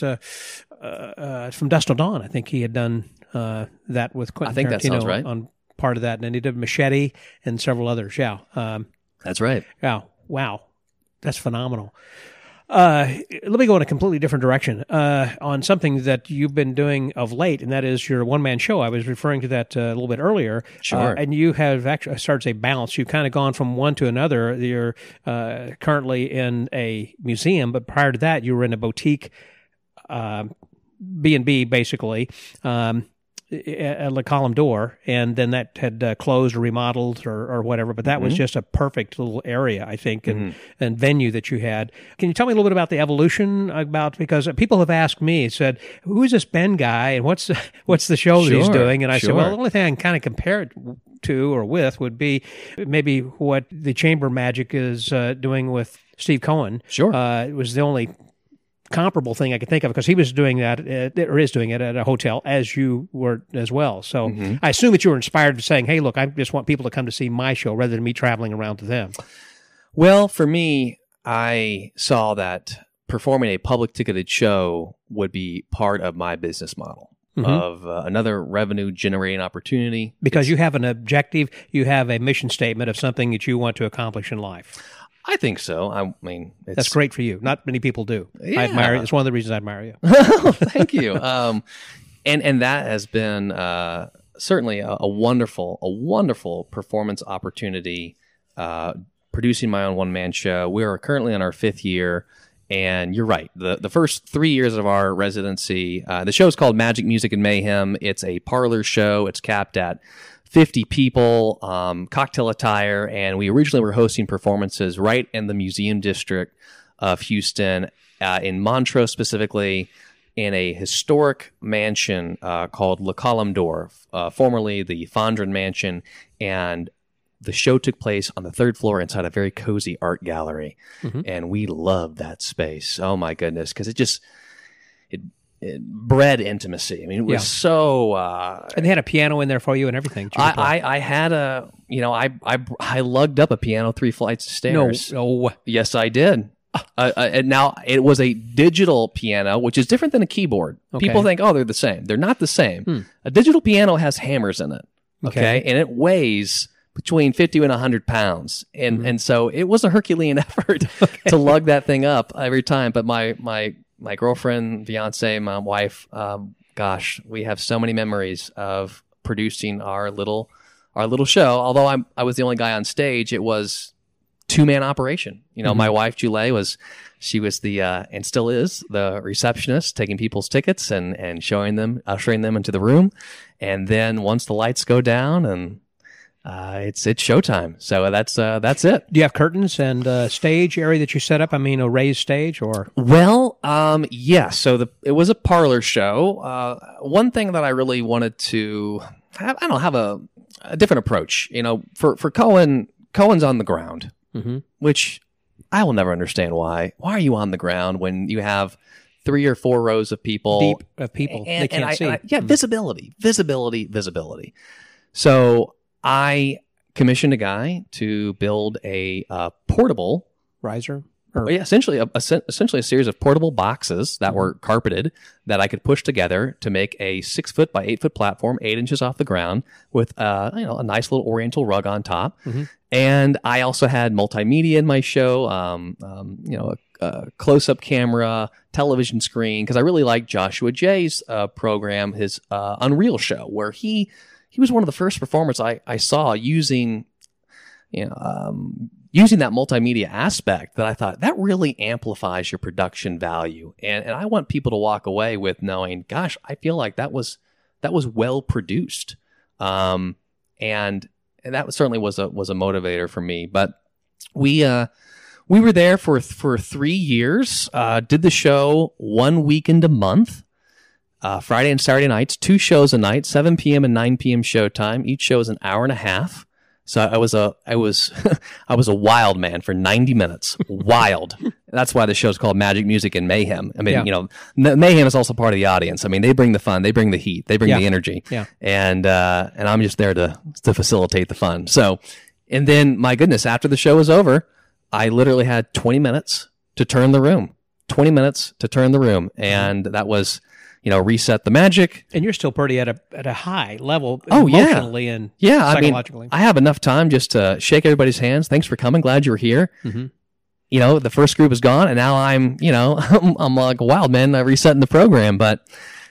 from Dusk Till Dawn. I think he had done that with Quentin Tarantino. I think that sounds right. On part of that, and then he did Machete and several others. Yeah. That's right. Yeah. Wow. That's phenomenal. Let me go in a completely different direction on something that you've been doing of late, and that is your one-man show. I was referring to that a little bit earlier. Sure. And you have actually, I started to say balance. You've kind of gone from one to another. You're currently in a museum, but prior to that, you were in a boutique B&B, basically, at La Colombe d'Or, and then that had closed or remodeled or whatever, but that was just a perfect little area, I think, and venue that you had. Can you tell me a little bit about the evolution because people have asked me, said, who is this Ben guy, and what's the show that he's doing? And I said, well, the only thing I can kind of compare it to or with would be maybe what the Chamber Magic is doing with Steve Cohen. Sure. It was the only comparable thing I could think of, because he was doing that or is doing it at a hotel, as you were as well. So I assume that you were inspired saying, hey, look, I just want people to come to see my show rather than me traveling around to them. Well, for me, I saw that performing a public ticketed show would be part of my business model of another revenue generating opportunity. Because you have an objective, you have a mission statement of something that you want to accomplish in life. I think so. I mean, that's great for you. Not many people do. Yeah. I admire you. It's one of the reasons I admire you. Thank you. And that has been certainly a wonderful performance opportunity. Producing my own one-man show. We are currently in our 5th year, and you're right. The first 3 years of our residency, the show is called Magic, Music, and Mayhem. It's a parlor show. It's capped at 50 people, cocktail attire, and we originally were hosting performances right in the museum district of Houston, in Montrose specifically, in a historic mansion called Le Colombe d'Or, formerly the Fondren Mansion, and the show took place on the 3rd floor inside a very cozy art gallery, and we loved that space. Oh my goodness, because it bred intimacy. I mean, it was so. And they had a piano in there for you and everything. I had a, I lugged up a piano 3 flights of stairs. No. Yes, I did. And now it was a digital piano, which is different than a keyboard. Okay. People think, oh, they're the same. They're not the same. A digital piano has hammers in it. Okay, and it weighs between 50 and 100 pounds. And so it was a Herculean effort to lug that thing up every time. But my girlfriend, fiance, my wife, gosh, we have so many memories of producing our little show. Although I was the only guy on stage, it was 2-man operation. My wife, Julie, she was the, and still is, the receptionist, taking people's tickets and ushering them into the room. And then once the lights go down and it's showtime. So that's it. Do you have curtains and stage area that you set up? I mean, a raised stage or? Well, yeah. So it was a parlor show. One thing that I really wanted to have a different approach. For Cohen's on the ground, which I will never understand why. Why are you on the ground when you have 3 or 4 rows of people? Deep of people they can't see. Visibility. So I commissioned a guy to build a portable riser. Essentially a series of portable boxes that were carpeted that I could push together to make a 6-foot by 8-foot platform, 8 inches off the ground, with a nice little Oriental rug on top. And I also had multimedia in my show, a close-up camera, television screen, because I really liked Joshua Jay's program, his Unreal show, where he was one of the first performers I saw using that multimedia aspect that I thought that really amplifies your production value. And I want people to walk away with knowing, gosh, I feel like that was well produced. And that certainly was a motivator for me. But we were there for 3 years, did the show 1 weekend a month. Friday and Saturday nights, 2 shows a night, 7 p.m. and 9 p.m. showtime. Each show is an hour and a half. So I was a wild man for 90 minutes. Wild. That's why the show's called Magic, Music, and Mayhem. I mean, Mayhem is also part of the audience. I mean, they bring the fun, they bring the heat, they bring the energy. Yeah. And I'm just there to facilitate the fun. So, and then my goodness, after the show was over, I literally had 20 minutes to turn the room. 20 minutes to turn the room. And that was, reset the magic. And you're still pretty at a high level emotionally and psychologically. I have enough time just to shake everybody's hands. Thanks for coming. Glad you're here. The first group is gone, and now I'm like a wild man resetting the program. But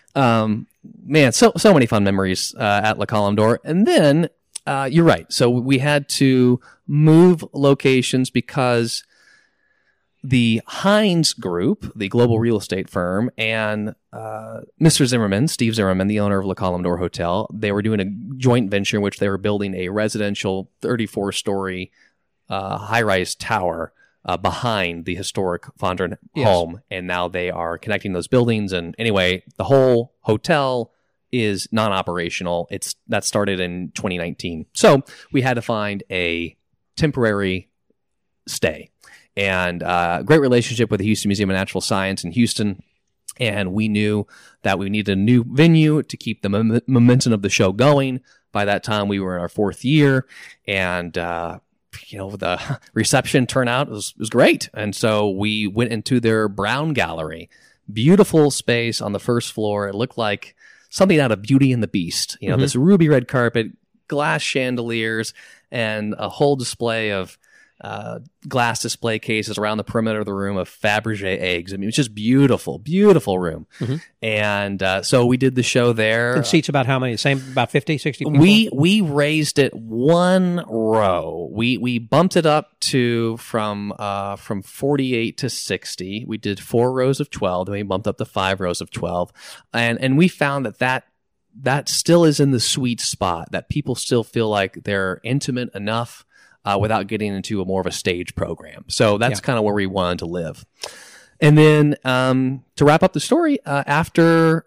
man, so many fun memories at Le Colombe d'Or. And then you're right. So we had to move locations because the Hines Group, the global real estate firm, and Mr. Zimmerman, Steve Zimmerman, the owner of Le Colombe d'Or Hotel, they were doing a joint venture in which they were building a residential 34-story high-rise tower behind the historic Fondren home. And now they are connecting those buildings. And anyway, the whole hotel is non-operational. That started in 2019. So we had to find a temporary stay. And great relationship with the Houston Museum of Natural Science in Houston. And we knew that we needed a new venue to keep the momentum of the show going. By that time, we were in our 4th year. And, the reception turnout was great. And so we went into their Brown Gallery. Beautiful space on the first floor. It looked like something out of Beauty and the Beast. This ruby red carpet, glass chandeliers, and a whole display of glass display cases around the perimeter of the room of Fabergé eggs. I mean, it's just beautiful, beautiful room. Mm-hmm. And so we did the show there. And seats about how many? Same, about 50, 60 people? We raised it one row. We bumped it up to from 48 to 60. We did 4 rows of 12. Then we bumped up to 5 rows of 12. And we found that still is in the sweet spot, that people still feel like they're intimate enough without getting into a more of a stage program. So that's kind of where we wanted to live. And then to wrap up the story, after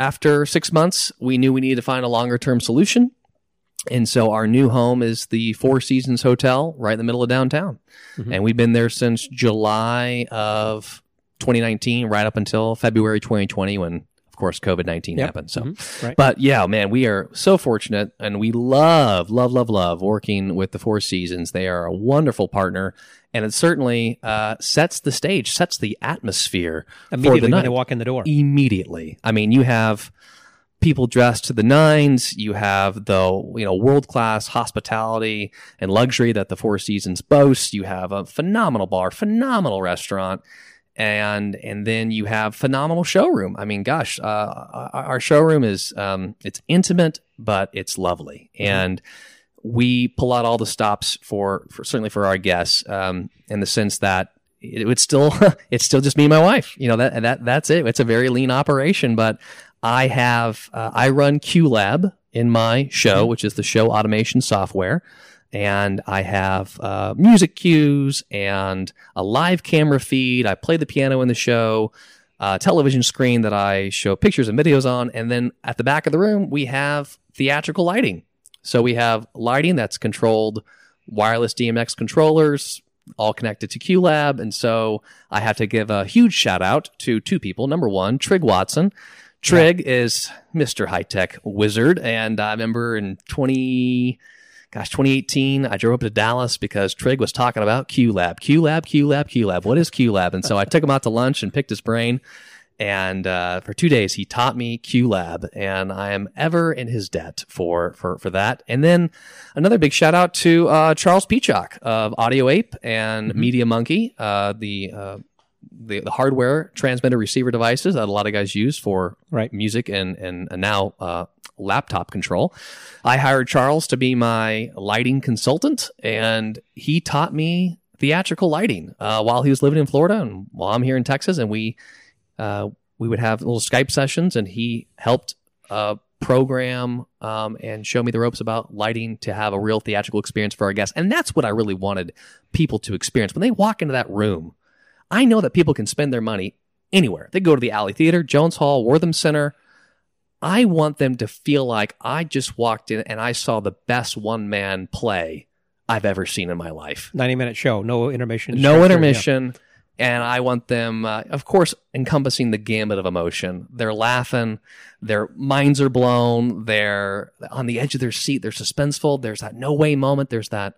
6 months, we knew we needed to find a longer-term solution. And so our new home is the Four Seasons Hotel right in the middle of downtown. Mm-hmm. And we've been there since July of 2019, right up until February 2020 when, of course, COVID-19 happened. So, right. But yeah, man, we are so fortunate, and we love working with the Four Seasons. They are a wonderful partner, and it certainly sets the stage, sets the atmosphere immediately for the night. When they walk in the door. Immediately. I mean, you have people dressed to the nines. You have the world-class hospitality and luxury that the Four Seasons boasts. You have a phenomenal bar, phenomenal restaurant. And then you have phenomenal showroom. I mean, gosh, our showroom is it's intimate, but it's lovely, and we pull out all the stops for certainly for our guests, in the sense that it's still just me and my wife. That's it. It's a very lean operation, but I run QLab in my show, which is the show automation software. And I have music cues and a live camera feed. I play the piano in the show, a television screen that I show pictures and videos on. And then at the back of the room, we have theatrical lighting. So we have lighting that's controlled, wireless DMX controllers, all connected to QLab. And so I have to give a huge shout out to 2 people. Number one, Trig Watson. Trig is Mr. High-Tech Wizard. And I remember in 2018, I drove up to Dallas because Trig was talking about QLab. What is QLab? And so I took him out to lunch and picked his brain. And for 2 days, he taught me QLab. And I am ever in his debt for that. And then another big shout out to Charles Peacock of Audio Ape and Media Monkey, the hardware transmitter receiver devices that a lot of guys use for music and now laptop control. I hired Charles to be my lighting consultant, and he taught me theatrical lighting while he was living in Florida and while I'm here in Texas. And we would have little Skype sessions, and he helped program and show me the ropes about lighting to have a real theatrical experience for our guests. And that's what I really wanted people to experience. When they walk into that room, I know that people can spend their money anywhere. They go to the Alley Theater, Jones Hall, Wortham Center. I want them to feel like I just walked in and I saw the best one-man play I've ever seen in my life. 90-minute show, no intermission. No intermission. Yeah. And I want them, of course, encompassing the gamut of emotion. They're laughing. Their minds are blown. They're on the edge of their seat. They're suspenseful. There's that no-way moment. There's that,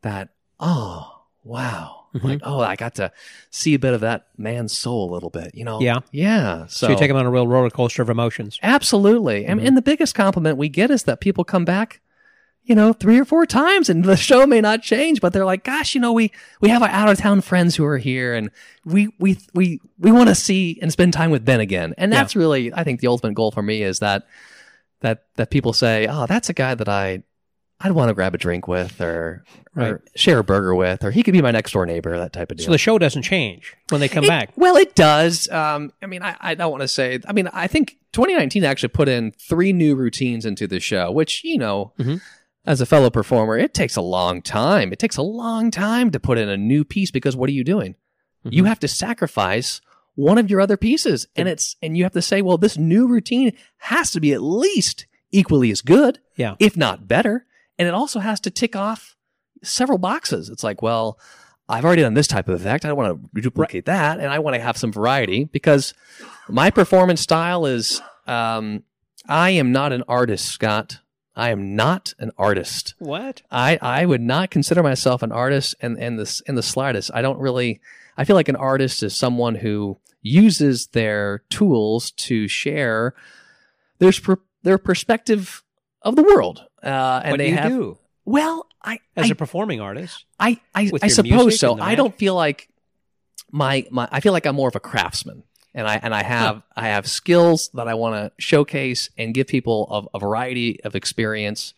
oh, wow. Mm-hmm. Like, oh, I got to see a bit of that man's soul a little bit, Yeah. Yeah. So you take them on a real roller coaster of emotions. Absolutely. Mm-hmm. And the biggest compliment we get is that people come back, 3 or 4 times, and the show may not change, but they're like, gosh, we have our out-of-town friends who are here, and we want to see and spend time with Ben again. And that's really, I think, the ultimate goal for me is that people say, oh, that's a guy that I'd want to grab a drink with or share a burger with, or he could be my next door neighbor, that type of deal. So the show doesn't change when they come back. Well, it does. I don't want to say, I think 2019 actually put in 3 new routines into the show, which, as a fellow performer, it takes a long time. It takes a long time to put in a new piece because what are you doing? Mm-hmm. You have to sacrifice one of your other pieces. And you have to say, well, this new routine has to be at least equally as good, if not better. And it also has to tick off several boxes. It's like, well, I've already done this type of effect. I don't want to duplicate that. And I want to have some variety because my performance style is, I am not an artist, Scott. I am not an artist. What? I would not consider myself an artist in the slightest. I feel like an artist is someone who uses their tools to share their perspective of the world. And but they you have, do. Well, as a performing artist. I With your suppose music so. and the I don't feel like I feel like I'm more of a craftsman, and I have skills that I want to showcase and give people a variety of experience.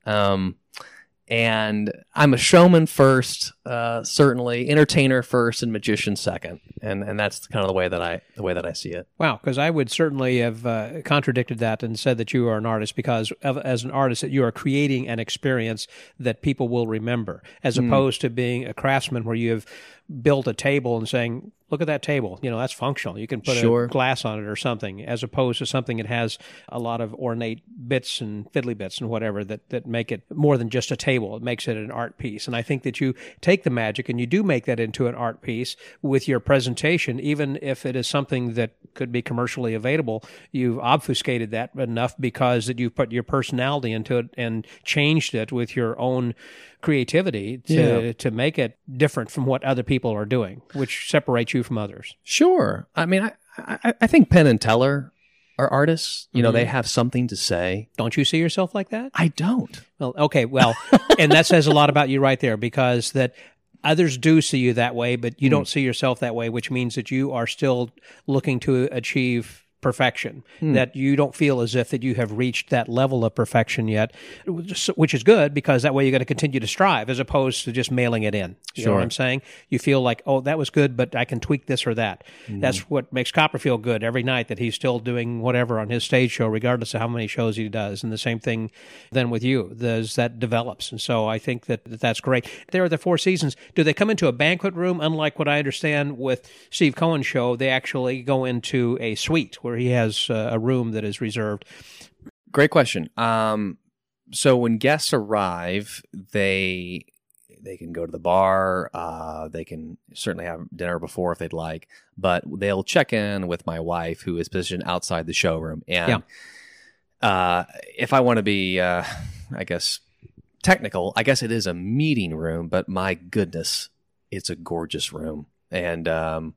And I'm a showman first, certainly entertainer first, and magician second, and that's kind of the way that I see it. Wow, because I would certainly have contradicted that and said that you are an artist because as an artist that you are creating an experience that people will remember, as opposed to being a craftsman where you have built a table and saying, look at that table, that's functional. You can put a glass on it or something, as opposed to something that has a lot of ornate bits and fiddly bits and whatever that make it more than just a table. It makes it an art piece. And I think that you take the magic and you do make that into an art piece with your presentation, even if it is something that could be commercially available. You've obfuscated that enough because that you put your personality into it and changed it with your own creativity to make it different from what other people are doing, which separates you from others. Sure. I mean, I think Penn and Teller are artists. They have something to say. Don't you see yourself like that? I don't. Well, okay. Well, and that says a lot about you right there, because that others do see you that way, but you don't see yourself that way, which means that you are still looking to achieve perfection, that you don't feel as if that you have reached that level of perfection yet, which is good, because that way you're going to continue to strive as opposed to just mailing it in. You know what I'm saying? You feel like, oh, that was good, but I can tweak this or that. That's what makes Copperfield good every night, that he's still doing whatever on his stage show, regardless of how many shows he does. And the same thing then with you, that develops. And so I think that's great. There are the Four Seasons. Do they come into a banquet room? Unlike what I understand with Steve Cohen's show, they actually go into a suite where he has a room that is reserved. Great question. So when guests arrive, they can go to the bar. They can certainly have dinner before if they'd like, but they'll check in with my wife, who is positioned outside the showroom. And if I want to be, I guess, technical, I guess it is a meeting room, but my goodness, it's a gorgeous room. And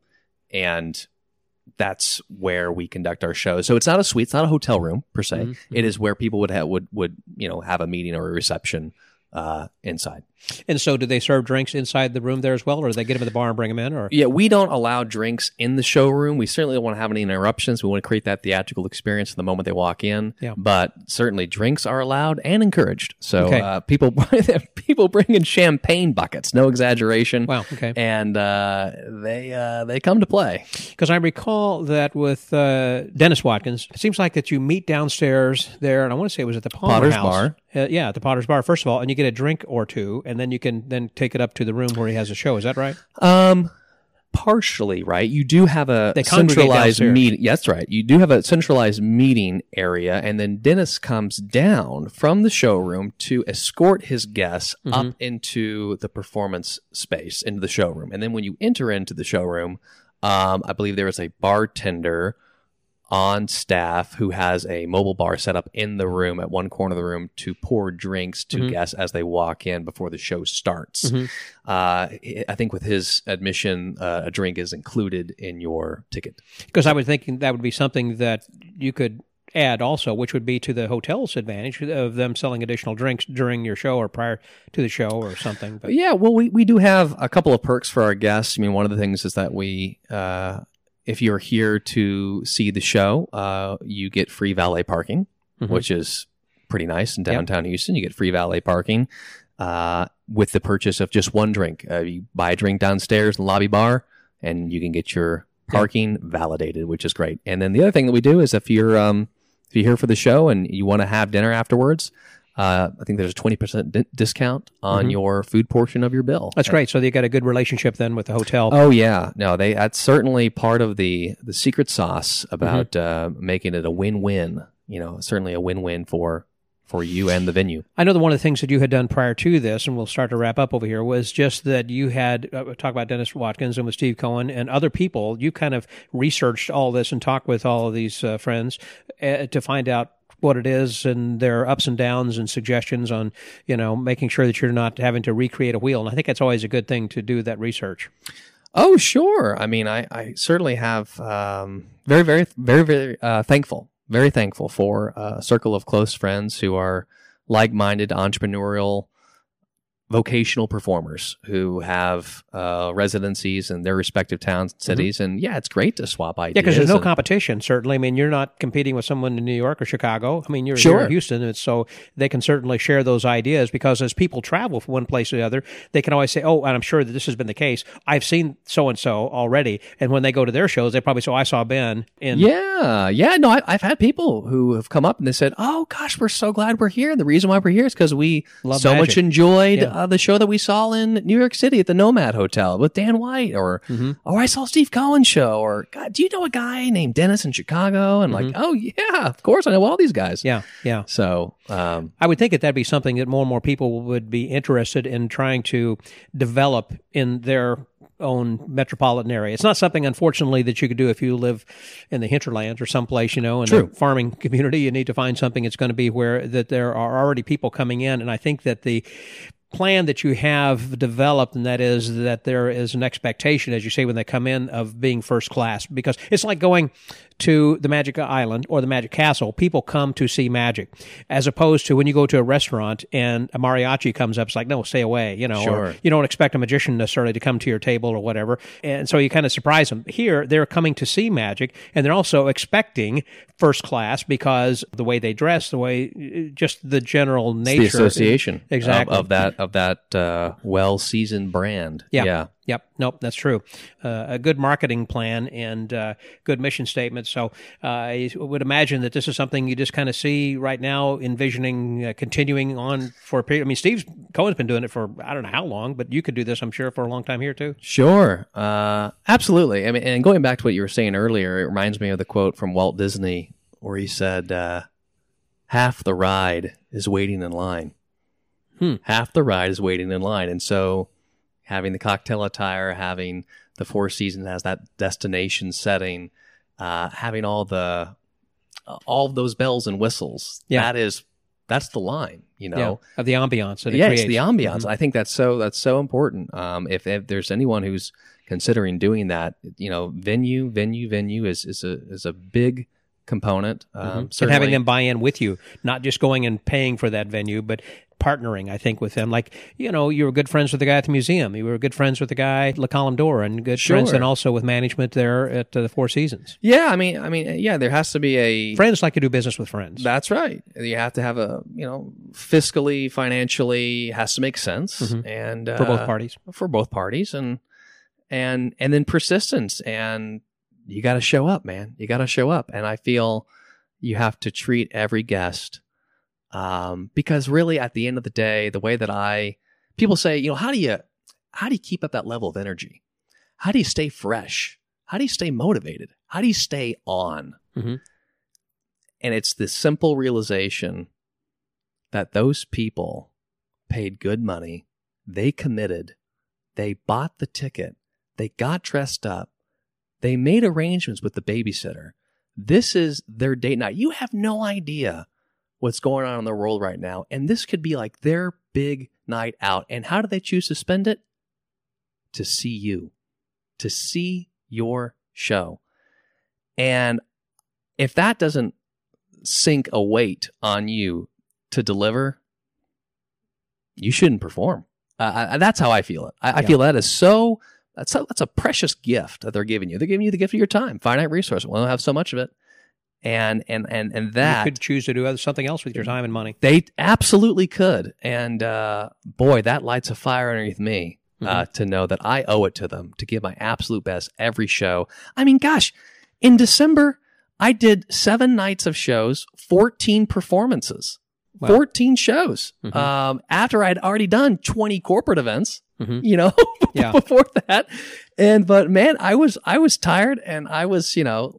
that's where we conduct our shows. So it's not a suite, it's not a hotel room per se. Mm-hmm. It is where people would have a meeting or a reception inside. And so do they serve drinks inside the room there as well, or do they get them at the bar and bring them in? Or yeah, we don't allow drinks in the showroom. We certainly don't want to have any interruptions. We want to create that theatrical experience the moment they walk in. Yeah. But certainly drinks are allowed and encouraged. So people bring in champagne buckets, no exaggeration. Wow. Okay. And they come to play. Because I recall that with Dennis Watkins, it seems like that you meet downstairs there, and I want to say it was at the Potter's Bar. At the Potter's Bar, first of all, and you get a drink or two, and then you can then take it up to the room where he has a show. Is that right? Partially right. You do have a centralized meeting. Yeah, that's right. You do have a centralized meeting area, and then Dennis comes down from the showroom to escort his guests up into the performance space, into the showroom. And then when you enter into the showroom, I believe there is a bartender on staff who has a mobile bar set up in the room at one corner of the room to pour drinks to guests as they walk in before the show starts. I think with his admission, a drink is included in your ticket. Because I was thinking that would be something that you could add also, which would be to the hotel's advantage of them selling additional drinks during your show or prior to the show or something. But yeah, well, we do have a couple of perks for our guests. I mean, one of the things is that we... if you're here to see the show, you get free valet parking, which is pretty nice in downtown Houston. You get free valet parking with the purchase of just one drink. You buy a drink downstairs in the lobby bar, and you can get your parking validated, which is great. And then the other thing that we do is if you're here for the show and you want to have dinner afterwards, I think there's a 20% discount on your food portion of your bill. That's great. So you got a good relationship then with the hotel. Oh yeah, no, that's certainly part of the secret sauce about making it a win-win. Certainly a win-win for you and the venue. I know that one of the things that you had done prior to this, and we'll start to wrap up over here, was just that you had talk about Dennis Watkins and with Steve Cohen and other people. You kind of researched all this and talked with all of these friends to find out what it is and their ups and downs and suggestions on, making sure that you're not having to recreate a wheel. And I think that's always a good thing to do that research. Oh, sure. I mean, I certainly have very, very, very, very thankful for a circle of close friends who are like-minded, entrepreneurial, vocational performers who have residencies in their respective towns and cities. And yeah, it's great to swap ideas. Yeah, because there's no competition, certainly. I mean, you're not competing with someone in New York or Chicago. I mean, you're here in Houston, and so they can certainly share those ideas, because as people travel from one place to the other, they can always say, oh, and I'm sure that this has been the case, I've seen so-and-so already. And when they go to their shows, they probably say, oh, I saw Ben in... Yeah. No, I've had people who have come up and they said, oh, gosh, we're so glad we're here. And the reason why we're here is because we Love so magic. much enjoyed the show that we saw in New York City at the Nomad Hotel with Dan White, or I saw Steve Cohen's show, or God, do you know a guy named Dennis in Chicago? And like, oh yeah, of course I know all these guys. Yeah. So I would think that that'd be something that more and more people would be interested in trying to develop in their own metropolitan area. It's not something, unfortunately, that you could do if you live in the hinterlands or someplace, in a farming community. You need to find something that's going to be where that there are already people coming in. And I think that the plan that you have developed, and that is that there is an expectation, as you say, when they come in, of being first class, because it's like going to the Magic Island or the Magic Castle. People come to see magic, as opposed to when you go to a restaurant and a mariachi comes up, it's like, no, stay away, or you don't expect a magician necessarily to come to your table or whatever. And so you kind of surprise them. Here, they're coming to see magic, and they're also expecting first class because the way they dress, the way, just the general nature. It's the association exactly of that well-seasoned brand. Yeah. Yep. Nope. That's true. A good marketing plan and good mission statement. So I would imagine that this is something you just kind of see right now, envisioning continuing on for a period. I mean, Steve Cohen's been doing it for I don't know how long, but you could do this, I'm sure, for a long time here too. Sure. Absolutely. I mean, and going back to what you were saying earlier, it reminds me of the quote from Walt Disney where he said, half the ride is waiting in line. Half the ride is waiting in line. And so having the cocktail attire, having the Four Seasons as that destination setting, having all of those bells and whistles, that's the line, of the ambiance that it It's creates. the ambiance. I think that's so important. If there's anyone who's considering doing that, venue is a big component. And having them buy in with you, not just going and paying for that venue, but partnering, I think, with them. Like, you were good friends with the guy at the museum. You were good friends with the guy at La Colombe d'Or, and good friends, and also with management there at the Four Seasons. Yeah, I mean, there has to be a... Friends like to do business with friends. That's right. You have to have a, fiscally, financially, has to make sense. And for both parties. For both parties. And then persistence. And you got to show up, man. You got to show up. And I feel you have to treat every guest, because really at the end of the day, the way that people say, how do you keep up that level of energy? How do you stay fresh? How do you stay motivated? How do you stay on? And it's this simple realization that those people paid good money. They committed. They bought the ticket. They got dressed up. They made arrangements with the babysitter. This is their date night. You have no idea what's going on in the world right now. And this could be like their big night out. And how do they choose to spend it? To see you, to see your show. And if that doesn't sink a weight on you to deliver, you shouldn't perform. That's how I feel it. I feel that is so... That's a precious gift that they're giving you. They're giving you the gift of your time, finite resource. We don't have so much of it, and that you could choose to do something else with your time and money. They absolutely could, and boy, that lights a fire underneath me to know that I owe it to them to give my absolute best every show. I mean, gosh, in December I did 7 nights of shows, 14 performances. Wow. 14 shows. After I'd already done 20 corporate events, before that. But man, I was tired and I was,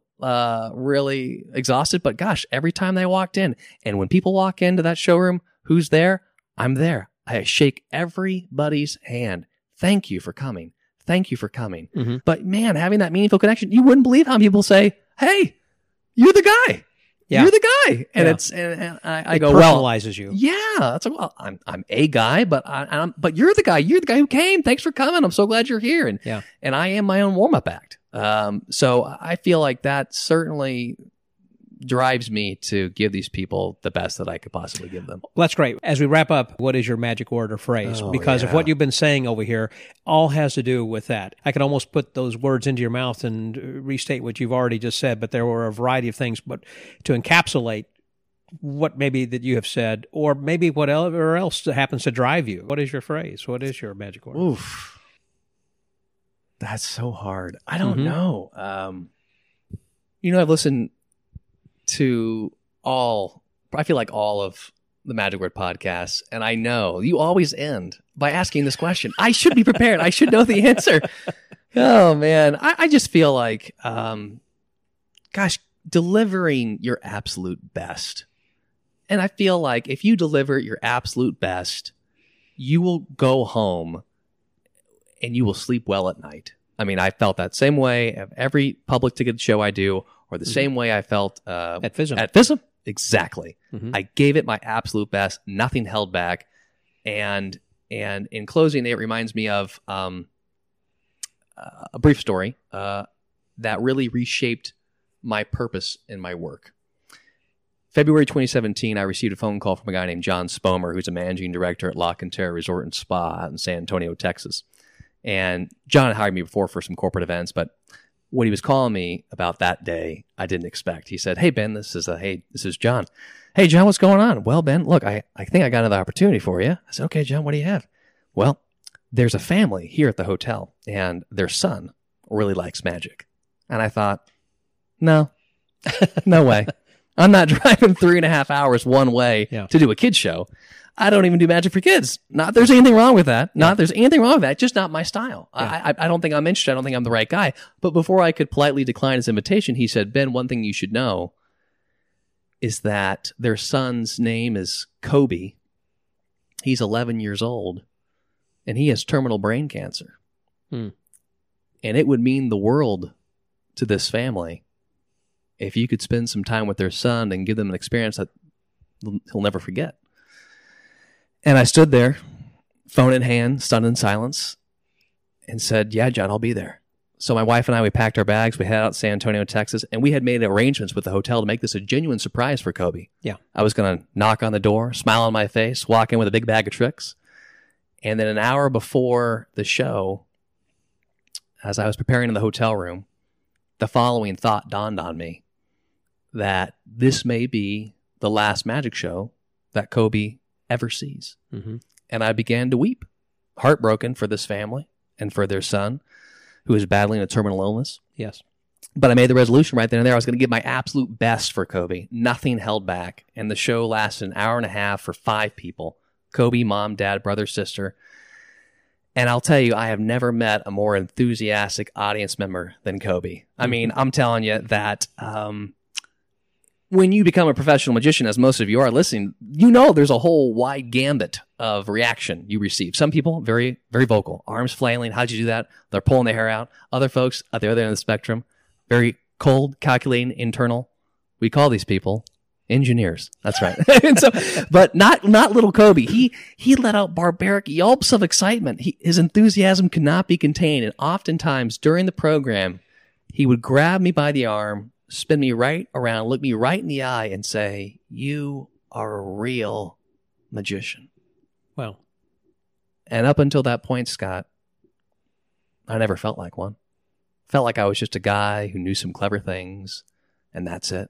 really exhausted. But gosh, every time they walked in, and when people walk into that showroom, who's there? I'm there. I shake everybody's hand. Thank you for coming. Thank you for coming. But man, having that meaningful connection, you wouldn't believe how people say, "Hey, you're the guy." Yeah. You're the guy, and I go, personalizes you. Yeah, it's like, well, I'm a guy, but but you're the guy. You're the guy who came. Thanks for coming. I'm so glad you're here, and I am my own warm up act. So I feel like that certainly drives me to give these people the best that I could possibly give them. Well, that's great. As we wrap up, what is your magic word or phrase? Because of what you've been saying over here, all has to do with that. I could almost put those words into your mouth and restate what you've already just said, but there were a variety of things. But to encapsulate what maybe that you have said, or maybe whatever else happens to drive you, what is your phrase? What is your magic word? Oof. That's so hard. I don't know. I've listened to I feel like all of the Magic Word podcasts, and I know you always end by asking this question. I should be prepared. I should know the answer. Oh, man. I just feel like, delivering your absolute best. And I feel like if you deliver your absolute best, you will go home and you will sleep well at night. I mean, I felt that same way of every public ticket show I do, or the same way I felt at FISM. At FISM, exactly. I gave it my absolute best, nothing held back. And in closing, it reminds me of a brief story that really reshaped my purpose in my work. February 2017, I received a phone call from a guy named John Spomer, who's a managing director at La Cantera Resort and Spa out in San Antonio, Texas. And John had hired me before for some corporate events, but when he was calling me about that day, I didn't expect. He said, "Hey, Ben, this is John. Hey, John, what's going on?" "Well, Ben, look, I think I got another opportunity for you." I said, "Okay, John, what do you have?" "Well, there's a family here at the hotel, and their son really likes magic." And I thought, no way. I'm not driving 3.5 hours one way to do a kid's show. I don't even do magic for kids. Not there's anything wrong with that. Not there's anything wrong with that. Just not my style. I don't think I'm interested. I don't think I'm the right guy. But before I could politely decline his invitation, he said, "Ben, one thing you should know is that their son's name is Kobe. He's 11 years old, and he has terminal brain cancer. And it would mean the world to this family if you could spend some time with their son and give them an experience that he'll never forget." And I stood there, phone in hand, stunned in silence, and said, "Yeah, John, I'll be there." So my wife and I, we packed our bags, we headed out to San Antonio, Texas, and we had made arrangements with the hotel to make this a genuine surprise for Kobe. Yeah. I was going to knock on the door, smile on my face, walk in with a big bag of tricks. And then an hour before the show, as I was preparing in the hotel room, the following thought dawned on me, that this may be the last magic show that Kobe ever sees. And I began to weep, heartbroken for this family and for their son who is battling a terminal illness. Yes. But I made the resolution right then and there. I was going to give my absolute best for Kobe. Nothing held back. And the show lasted an hour and a half for 5 people. Kobe, mom, dad, brother, sister. And I'll tell you, I have never met a more enthusiastic audience member than Kobe. I mean, I'm telling you that when you become a professional magician, as most of you are listening, you know there's a whole wide gambit of reaction you receive. Some people, very, very vocal, arms flailing. How'd you do that? They're pulling their hair out. Other folks at the other end of the spectrum, very cold, calculating, internal. We call these people engineers. That's right. And so, but not little Kobe. He let out barbaric yelps of excitement. His enthusiasm could not be contained. And oftentimes during the program, he would grab me by the arm, spin me right around, look me right in the eye, and say, "You are a real magician." Well, and up until that point, Scott, I never felt like one. Felt like I was just a guy who knew some clever things, and that's it.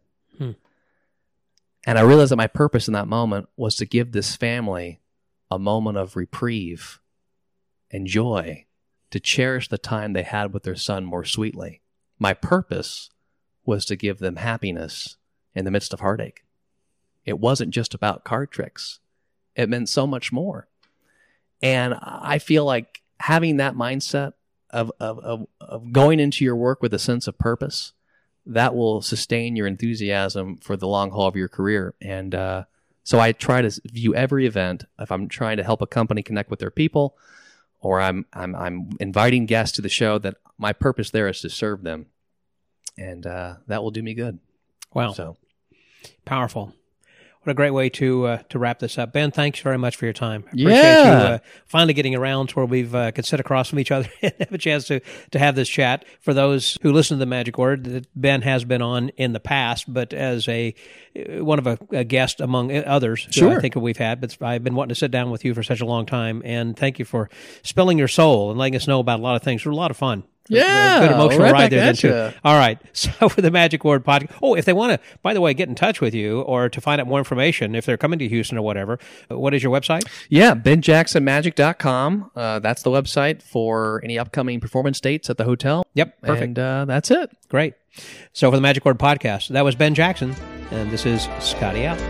And I realized that my purpose in that moment was to give this family a moment of reprieve and joy, to cherish the time they had with their son more sweetly. My purpose was to give them happiness in the midst of heartache. It wasn't just about card tricks. It meant so much more. And I feel like having that mindset of going into your work with a sense of purpose, that will sustain your enthusiasm for the long haul of your career. And so I try to view every event, if I'm trying to help a company connect with their people, or I'm inviting guests to the show, that my purpose there is to serve them. And that will do me good. Wow. So powerful. Well, What a great way to wrap this up. Ben, thanks very much for your time. I appreciate you finally getting around to where we could sit across from each other and have a chance to have this chat. For those who listen to the Magic Word, that Ben has been on in the past, but as one of a guest among others who I think we've had. But I've been wanting to sit down with you for such a long time, and thank you for spilling your soul and letting us know about a lot of things. It was a lot of fun. Yeah, good emotional ride there then too. All right. So for the Magic Word podcast. Oh, if they want to, by the way, get in touch with you or to find out more information, if they're coming to Houston or whatever, what is your website? Yeah, benjacksonmagic.com. That's the website for any upcoming performance dates at the hotel. Yep, perfect. And that's it. Great. So for the Magic Word podcast, that was Ben Jackson, and this is Scotty out.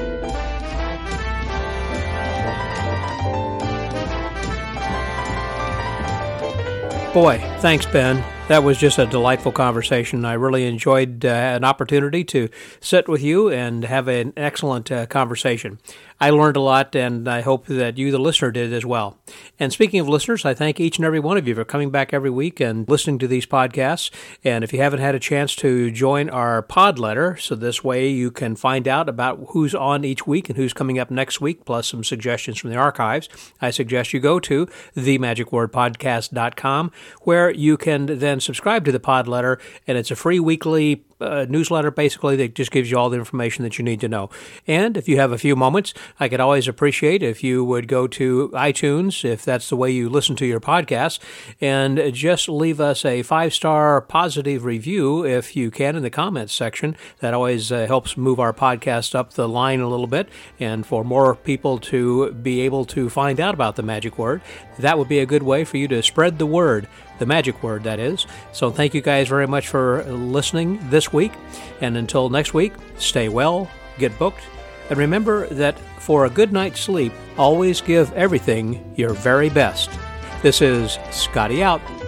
Boy, thanks, Ben. That was just a delightful conversation. I really enjoyed an opportunity to sit with you and have an excellent conversation. I learned a lot, and I hope that you, the listener, did as well. And speaking of listeners, I thank each and every one of you for coming back every week and listening to these podcasts. And if you haven't had a chance to join our pod letter, so this way you can find out about who's on each week and who's coming up next week, plus some suggestions from the archives, I suggest you go to themagicwordpodcast.com, where you can then subscribe to the pod letter, and it's a free weekly newsletter, basically, that just gives you all the information that you need to know. And if you have a few moments, I could always appreciate if you would go to iTunes, if that's the way you listen to your podcasts, and just leave us a 5-star positive review if you can in the comments section. That always helps move our podcast up the line a little bit, and for more people to be able to find out about the Magic Word, that would be a good way for you to spread the word. The Magic Word, that is. So thank you guys very much for listening this week. And until next week, stay well, get booked, and remember that for a good night's sleep, always give everything your very best. This is Scotty out.